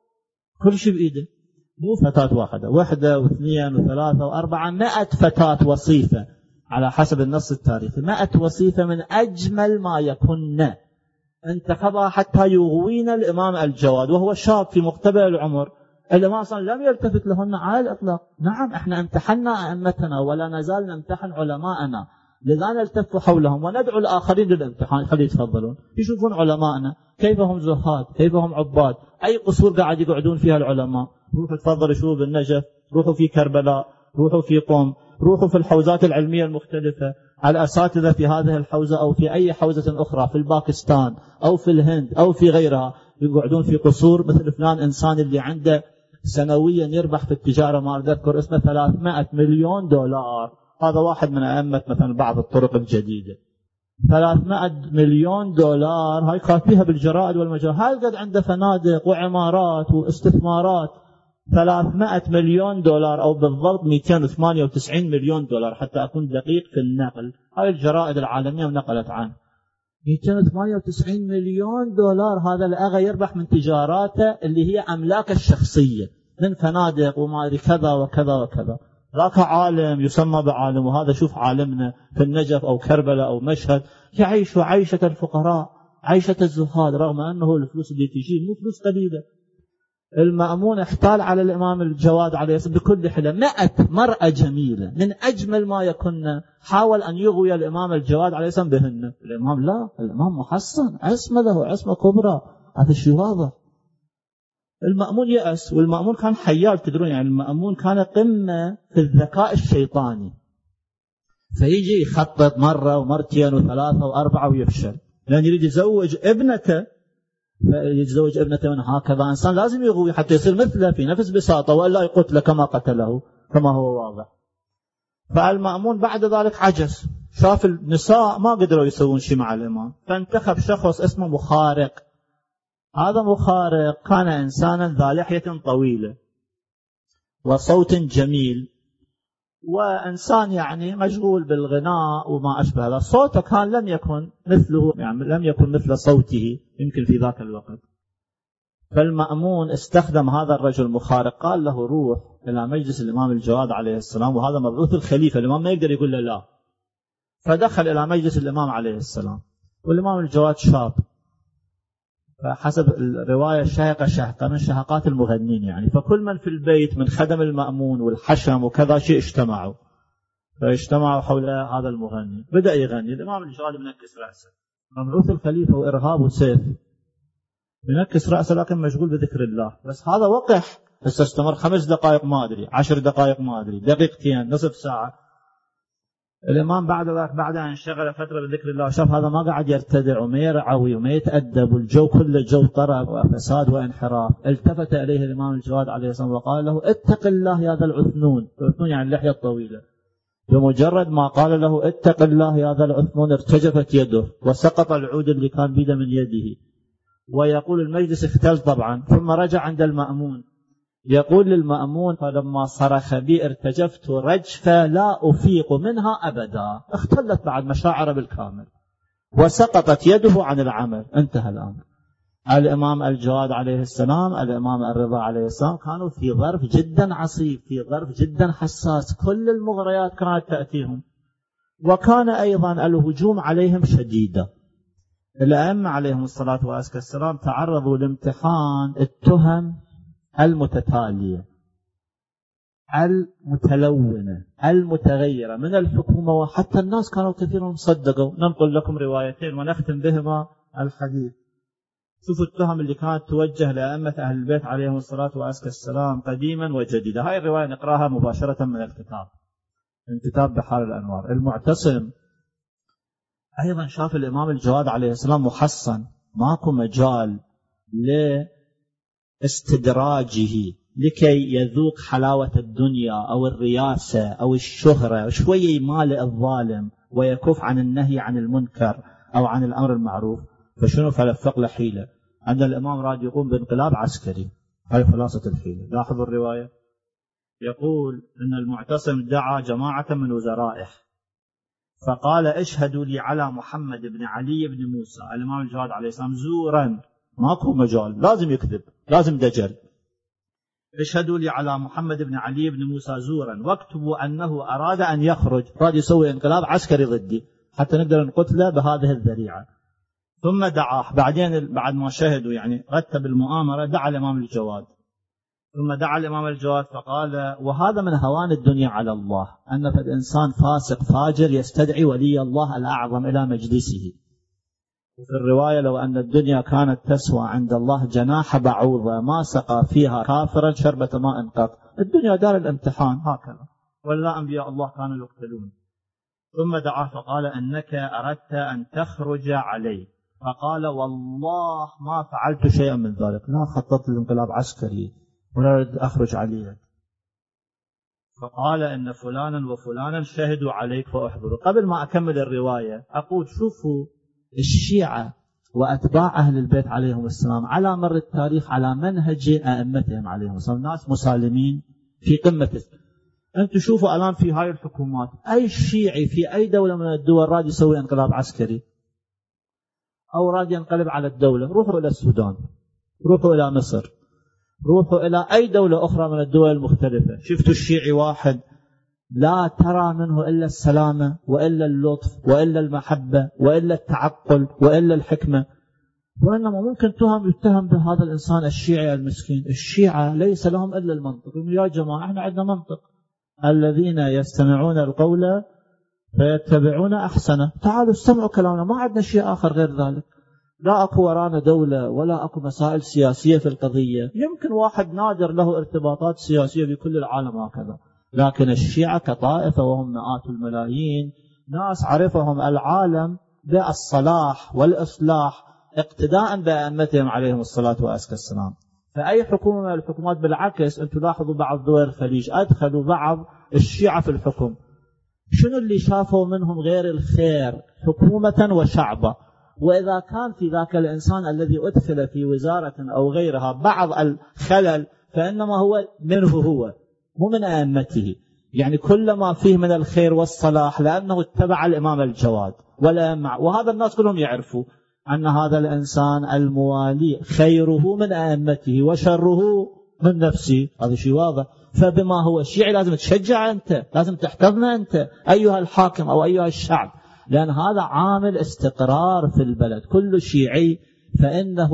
كل شيء بإيده، مو فتاة واحدة، واحدة واثنين وثلاثة وأربعة، مئة فتاة وصيفة على حسب النص التاريخي، مئة وصيفة من أجمل ما يكن. انتخبها حتى يغوين الإمام الجواد وهو شاب في مقتبل العمر. الإمام صلى الله عليه وسلم لم يلتفت لهن على الإطلاق. نعم، احنا امتحنا أئمتنا ولا نزال نمتحن علماءنا، لذا نلتف حولهم وندعو الآخرين للامتحان، خلي يتفضلون يشوفون علماءنا كيف هم زهاد، كيف هم عباد، أي قصور قاعد يقعدون فيها العلماء. روحوا تفضلوا شوفوا بالنجف، روحوا في كربلاء، روحوا في قم، روحوا في الحوزات العلمية المختلفة. الأساتذة في هذه الحوزة أو في أي حوزة أخرى في الباكستان أو في الهند أو في غيرها يقعدون في قصور مثل فلان إنسان اللي عنده سنويا يربح في التجارة ما أذكر اسمه ثلاثمائة مليون دولار. هذا واحد من أئمة مثلا بعض الطرق الجديدة. ثلاثمائة مليون دولار هاي كاتبها بالجرائد والمجلات. هاي قد عنده فنادق وعمارات واستثمارات. ثلاثمائة مليون دولار أو بالضبط مئتين وثمانية وتسعين مليون دولار حتى أكون دقيق في النقل. هاي الجرائد العالمية نقلت عنه. مئتين وثمانية وتسعين مليون دولار هذا الأغا يربح من تجاراته اللي هي أملاك الشخصية من فنادق وما أدري كذا وكذا وكذا. ذاك عالم يسمى بعالم، وهذا شوف عالمنا في النجف أو كربلاء أو مشهد يعيش عيشة الفقراء، عيشة الزهاد، رغم أنه الفلوس اللي تجي مو فلوس قليلة. المأمون احتال على الإمام الجواد عليه السلام بكل حيلة. مئة مرأة جميلة من أجمل ما يكن حاول أن يغوي الإمام الجواد عليه السلام بهن. الإمام لا، الإمام محصن، عصمة له، عصمة كبرى، هذا الشيء واضح. المأمون يأس، والمأمون كان حيال، تدرون يعني المأمون كان قمة في الذكاء الشيطاني، فيجي يخطط مرة ومرتين وثلاثة وأربعة ويفشل، لأن يريد يزوج ابنته، فيتزوج ابنته من هكذا إنسان لازم يغوي حتى يصير مثله في نفس بساطة، وإلا يقتل كما قتله كما هو واضح. فالمأمون بعد ذلك عجز، شاف النساء ما قدروا يسوون شيء مع الإمام، فانتخب شخص اسمه مخارق. هذا مخارق كان إنسانا ذا لحية طويلة وصوت جميل، وإنسان يعني مشغول بالغناء وما أشبه هذا. صوته كان لم يكن مثله، يعني لم يكن مثل صوته يمكن في ذاك الوقت. فالمأمون استخدم هذا الرجل مخارق، قال له روح إلى مجلس الإمام الجواد عليه السلام، وهذا مبعوث الخليفة، الإمام ما يقدر يقول له لا. فدخل إلى مجلس الإمام عليه السلام، والإمام الجواد شاب، فحسب الرواية الشاهقة شهقة من شهقات المغنين يعني، فكل من في البيت من خدم المأمون والحشم وكذا شيء اجتمعوا، فاجتمعوا حول هذا المغني، بدأ يغني. الإمام الجواد منكس رأسه، مبعوث الخليفة وإرهاب وسيف، منكس رأسه لكن مشغول بذكر الله. بس هذا وقح، بس استمر خمس دقائق ما أدري، عشر دقائق ما أدري، دقيقتين، نصف ساعة. الإمام بعد ذلك بعد أن انشغل فترة بذكر الله شاف هذا ما قاعد يرتدع وما يرعوي وما يتأدب، والجو كله جو طرب وفساد وانحراف. التفت إليه الإمام الجواد عليه السلام وقال له اتق الله يا ذا العثنون، العثنون يعني اللحية الطويلة. بمجرد ما قال له اتق الله يا ذا العثنون ارتجفت يده وسقط العود اللي كان بيده من يده. ويقول المجلس اختل طبعا، ثم رجع عند المأمون يقول للمأمون فلما صرخ بي ارتجفت رجفة لا أفيق منها أبدا. اختلت بعد مشاعره بالكامل وسقطت يده عن العمل. انتهى الأمر. الإمام الجواد عليه السلام، الإمام الرضا عليه السلام كانوا في ظرف جدا عصيب، في ظرف جدا حساس، كل المغريات كانت تأتيهم، وكان أيضا الهجوم عليهم شديدة. الأئمة عليهم الصلاة والسلام تعرضوا لامتحان التهم المتتالية المتلونة المتغيرة من الحكومة، وحتى الناس كانوا كثيرا صدقوا. ننقل لكم روايتين ونختم بهما الحديث. شوفوا التهم اللي كانت توجه لأئمة أهل البيت عليهم الصلاة والسلام قديما وجديدا. هاي الرواية نقراها مباشرة من الكتاب، من كتاب بحار الأنوار. المعتصم أيضا شاف الإمام الجواد عليه السلام محصن، ماكو مجال لاستدراجه لكي يذوق حلاوة الدنيا أو الرياسة أو الشهرة، شوية يمالئ الظالم ويكف عن النهي عن المنكر أو عن الأمر المعروف. فشنو فلفق له حيلة أن الإمام راد يقوم بانقلاب عسكري. هاي خلاصة الحيلة. لاحظوا الرواية، يقول أن المعتصم دعا جماعة من وزرائه فقال اشهدوا لي على محمد بن علي بن موسى. الإمام الجواد عليه السلام زورا، ماكو مجال، لازم يكذب، لازم دجل. اشهدوا لي على محمد بن علي بن موسى زورا واكتبوا أنه أراد أن يخرج، راد يسوي انقلاب عسكري ضدي حتى نقدر نقتله بهذه الذريعة. ثم دعاه بعدين بعد ما شهدوا يعني رتب المؤامرة، دعا الإمام الجواد. ثم دعا الإمام الجواد فقال وهذا من هوان الدنيا على الله، أن الإنسان فاسق فاجر يستدعي ولي الله الأعظم إلى مجلسه. وفي الرواية لو أن الدنيا كانت تسوى عند الله جناح بعوضة ما سقى فيها كافرا شربة ماء قط. الدنيا دار الامتحان هكذا، ولا أنبياء الله كانوا يقتلون. ثم دعا فقال أنك أردت أن تخرج علي، فقال والله ما فعلت شيئا من ذلك، لا خططت الانقلاب عسكري ولا أريد أخرج عليك. فقال إن فلانا وفلانا شهدوا عليك فأحضروا. قبل ما أكمل الرواية أقول شوفوا الشيعة وأتباع أهل البيت عليهم السلام على مر التاريخ على منهج أئمتهم عليهم السلام، ناس مسالمين في قمة. أنتم شوفوا الآن في هاي الحكومات أي شيعي في أي دولة من الدول راد يسوي انقلاب عسكري أو راد ينقلب على الدولة، روحوا إلى السودان، روحوا إلى مصر، روحوا إلى أي دولة أخرى من الدول المختلفة، شفتوا الشيعي واحد لا ترى منه إلا السلامة وإلا اللطف وإلا المحبة وإلا التعقل وإلا الحكمة. وإنما ممكن تهم يتهم بهذا الإنسان الشيعي المسكين. الشيعة ليس لهم إلا المنطق. يا جماعة احنا عندنا منطق، الذين يستمعون القول فيتبعون أحسنه. تعالوا استمعوا كلامنا، ما عندنا شيء آخر غير ذلك. لا أكو ورانا دولة ولا أكو مسائل سياسية في القضية. يمكن واحد نادر له ارتباطات سياسية بكل العالم هكذا، لكن الشيعة كطائفة وهم مئات الملايين ناس عرفهم العالم بالصلاح والإصلاح اقتداء بأئمتهم عليهم الصلاة والسلام. فأي حكومة من الحكومات بالعكس، أنتم لاحظوا بعض دول الخليج أدخلوا بعض الشيعة في الحكم. شنو اللي شافوا منهم غير الخير حكومة وشعبا؟ وإذا كان في ذاك الإنسان الذي أدخل في وزارة أو غيرها بعض الخلل فإنما هو منه هو مو من أئمته، يعني كل ما فيه من الخير والصلاح لأنه اتبع الإمام الجواد ولا مع، وهذا الناس كلهم يعرفوا أن هذا الإنسان الموالي خيره من أئمته وشره من نفسه، هذا شيء واضح. فبما هو شيعي لازم تشجع أنت، لازم تحتضنه أنت أيها الحاكم أو أيها الشعب، لأن هذا عامل استقرار في البلد. كل شيعي فإنه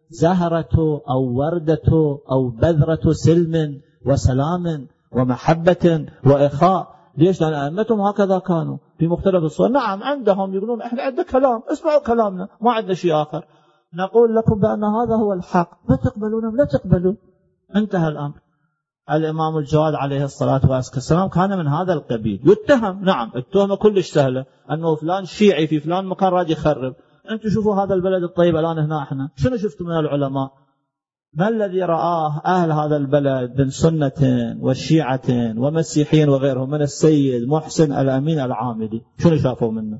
زهرة أو وردة أو بذرة سلم وسلام ومحبة وإخاء. ليش؟ لأن أئمتهم هكذا كانوا في مختلف الصور. نعم عندهم يقولون إحنا عندنا كلام، اسمعوا كلامنا، ما عندنا شيء آخر، نقول لكم بأن هذا هو الحق، ما تقبلون لا تقبلوا، انتهى الأمر. الإمام الجواد عليه الصلاة والسلام كان من هذا القبيل، يتهم، نعم التهمة كلش سهلة، أنه فلان شيعي في فلان مكان راجي يخرب. أنتم شوفوا هذا البلد الطيب الآن هنا احنا شنو شفتوا من العلماء؟ ما الذي رآه أهل هذا البلد من سنة والشيعة ومسيحيين وغيرهم من السيد محسن الأمين العامدي؟ شنو شافوا منه؟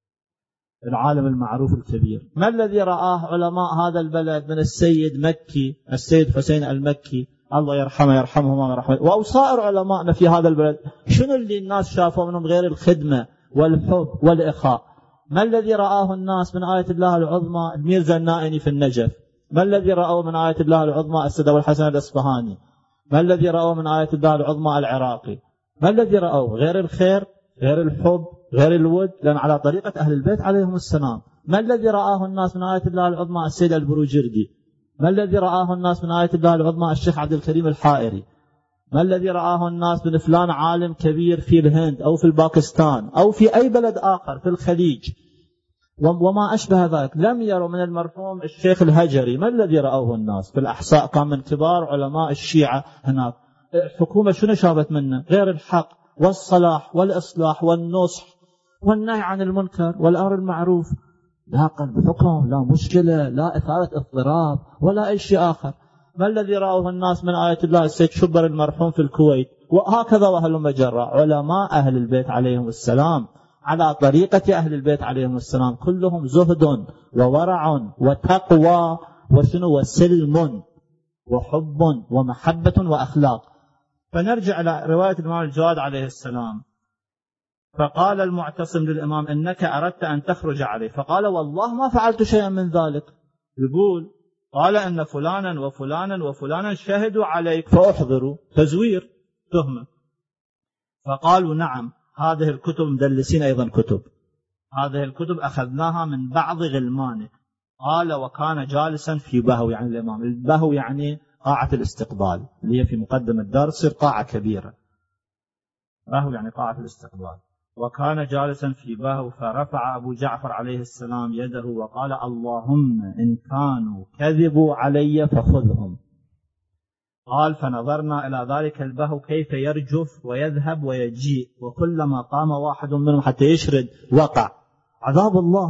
العالم المعروف الكبير. ما الذي رآه علماء هذا البلد من السيد مكي، السيد حسين المكي الله يرحمه يرحمهما ورحمه، وصائر علماءنا في هذا البلد؟ شنو اللي الناس شافوا منهم غير الخدمة والحب والإخاء؟ ما الذي رآه الناس من آية الله العظمى الميرزا النائني في النجف؟ ما الذي رأوا من آية الله العظمى السيد أبو الحسن الأصفهاني؟ ما الذي رأوا من آية الله العظمى العراقي؟ ما الذي رأوا غير الخير، غير الحب، غير الود، لأن على طريقة أهل البيت عليهم السلام. ما الذي رآه الناس من آية الله العظمى السيد البروجردي؟ ما الذي رآه الناس من آية الله العظمى الشيخ عبد الكريم الحائري؟ ما الذي رآه الناس من فلان عالم كبير في الهند أو في الباكستان أو في أي بلد آخر في الخليج وما أشبه ذلك؟ لم يروا من المرحوم الشيخ الهجري. ما الذي رأوه الناس في الأحساء؟ كان من كبار علماء الشيعة هناك. حكومة شنو شافت منه غير الحق والصلاح والإصلاح والنصح والنهي عن المنكر والأمر المعروف؟ لا قلب حكم، لا مشكلة، لا إثارة اضطراب ولا أي شيء آخر. ما الذي رأوه الناس من آية الله السيد شبر المرحوم في الكويت؟ وهكذا وأهل مجرة علماء أهل البيت عليهم السلام على طريقة أهل البيت عليهم السلام، كلهم زهد وورع وتقوى وشنو وسلم وحب ومحبة وأخلاق. فنرجع إلى رواية الإمام الجواد عليه السلام. فقال المعتصم للإمام إنك أردت أن تخرج عليه، فقال والله ما فعلت شيئا من ذلك. يقول قال إن فلانا وفلانا وفلانا شهدوا عليك فأحضروا، تزوير تهمة. فقالوا نعم هذه الكتب مدلسين أيضا كتب، هذه الكتب أخذناها من بعض غلمانك. قال وكان جالسا في بهو، يعني الإمام البهو يعني قاعة الاستقبال اللي هي في مقدم الدار تصير قاعة كبيرة، بهو يعني قاعة الاستقبال. وكان جالسا في بهو فرفع أبو جعفر عليه السلام يده وقال اللهم إن كانوا كذبوا علي فخذهم. قال فنظرنا إلى ذلك البهو كيف يرجف ويذهب ويجيء، وكلما قام واحد منهم حتى يشرد وقع، عذاب الله،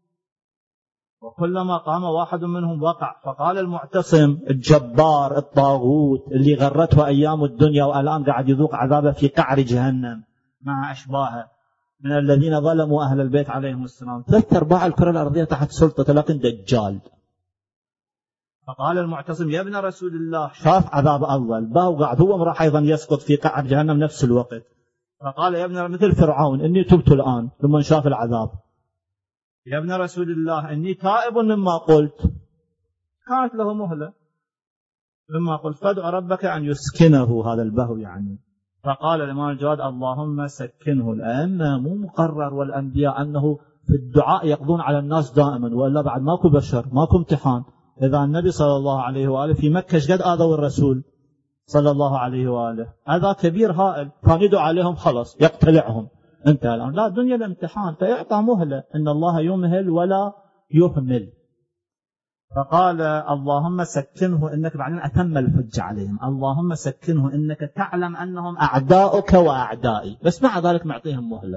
وكلما قام واحد منهم وقع. فقال المعتصم الجبار الطاغوت اللي غرته أيام الدنيا والآن قاعد يذوق عذابه في قعر جهنم مع أشباهه من الذين ظلموا أهل البيت عليهم السلام، ثلاث أرباع الكرة الأرضية تحت سلطة لكن دجال. فقال المعتصم يا ابن رسول الله، شاف عذاب الله، البهو قاعد هو راح أيضا يسقط في قعر جهنم نفس الوقت. فقال يا ابن مثل فرعون إني تبت الآن لما شاف العذاب. يا ابن رسول الله إني تائب مما قلت، كانت له مهلة مما قلت، فادع ربك أن يسكنه هذا البهو يعني. فقال الإمام الجواد اللهم سكنه. الأئمة مو مقرر والأنبياء أنه في الدعاء يقضون على الناس دائما، وإلا بعد ماكو بشر ماكو امتحان. إذا النبي صلى الله عليه وآله في مكة قد آذوا الرسول صلى الله عليه وآله هذا كبير هائل، كان يدعو عليهم خلص يقتلعهم انتهى الآن. لا، دنيا الامتحان، فيعطى مهلة، إن الله يمهل ولا يهمل. فقال اللهم سكنه إنك، بعدين أتم الحج عليهم، اللهم سكنه إنك تعلم أنهم أعداؤك وأعدائي، بس مع ذلك معطيهم مهلة.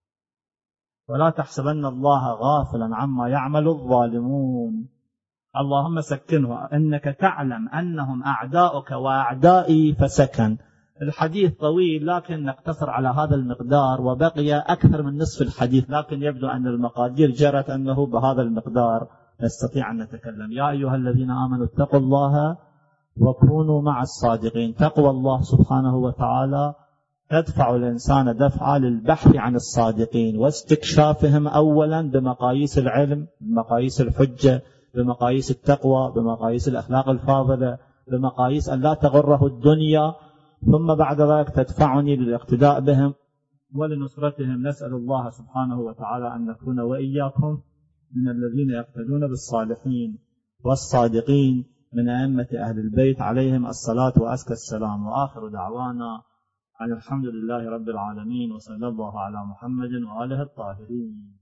ولا تحسبن الله غافلا عما يعمل الظالمون. اللهم سكنه إنك تعلم أنهم أعداؤك وأعدائي فسكن. الحديث طويل لكن نقتصر على هذا المقدار، وبقي أكثر من نصف الحديث، لكن يبدو أن المقادير جرت أنه بهذا المقدار نستطيع أن نتكلم. يا أيها الذين آمنوا اتقوا الله وكونوا مع الصادقين. تقوى الله سبحانه وتعالى تدفع الإنسان دفعا للبحث عن الصادقين واستكشافهم أولا بمقاييس العلم، بمقاييس الحجة، بمقاييس التقوى، بمقاييس الأخلاق الفاضلة، بمقاييس أن لا تغره الدنيا، ثم بعد ذلك تدفعني للاقتداء بهم ولنصرتهم. نسأل الله سبحانه وتعالى أن نكون وإياكم من الذين يقتدون بالصالحين والصادقين من أئمة أهل البيت عليهم الصلاة وأزكى السلام. وآخر دعوانا أن الحمد لله رب العالمين، وصلى الله على محمد وآله الطاهرين.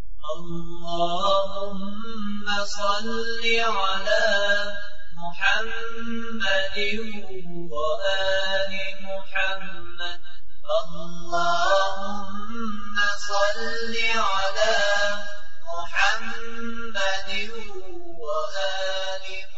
اللهم صل على محمد وآل محمد. اللهم صل على محمد وآل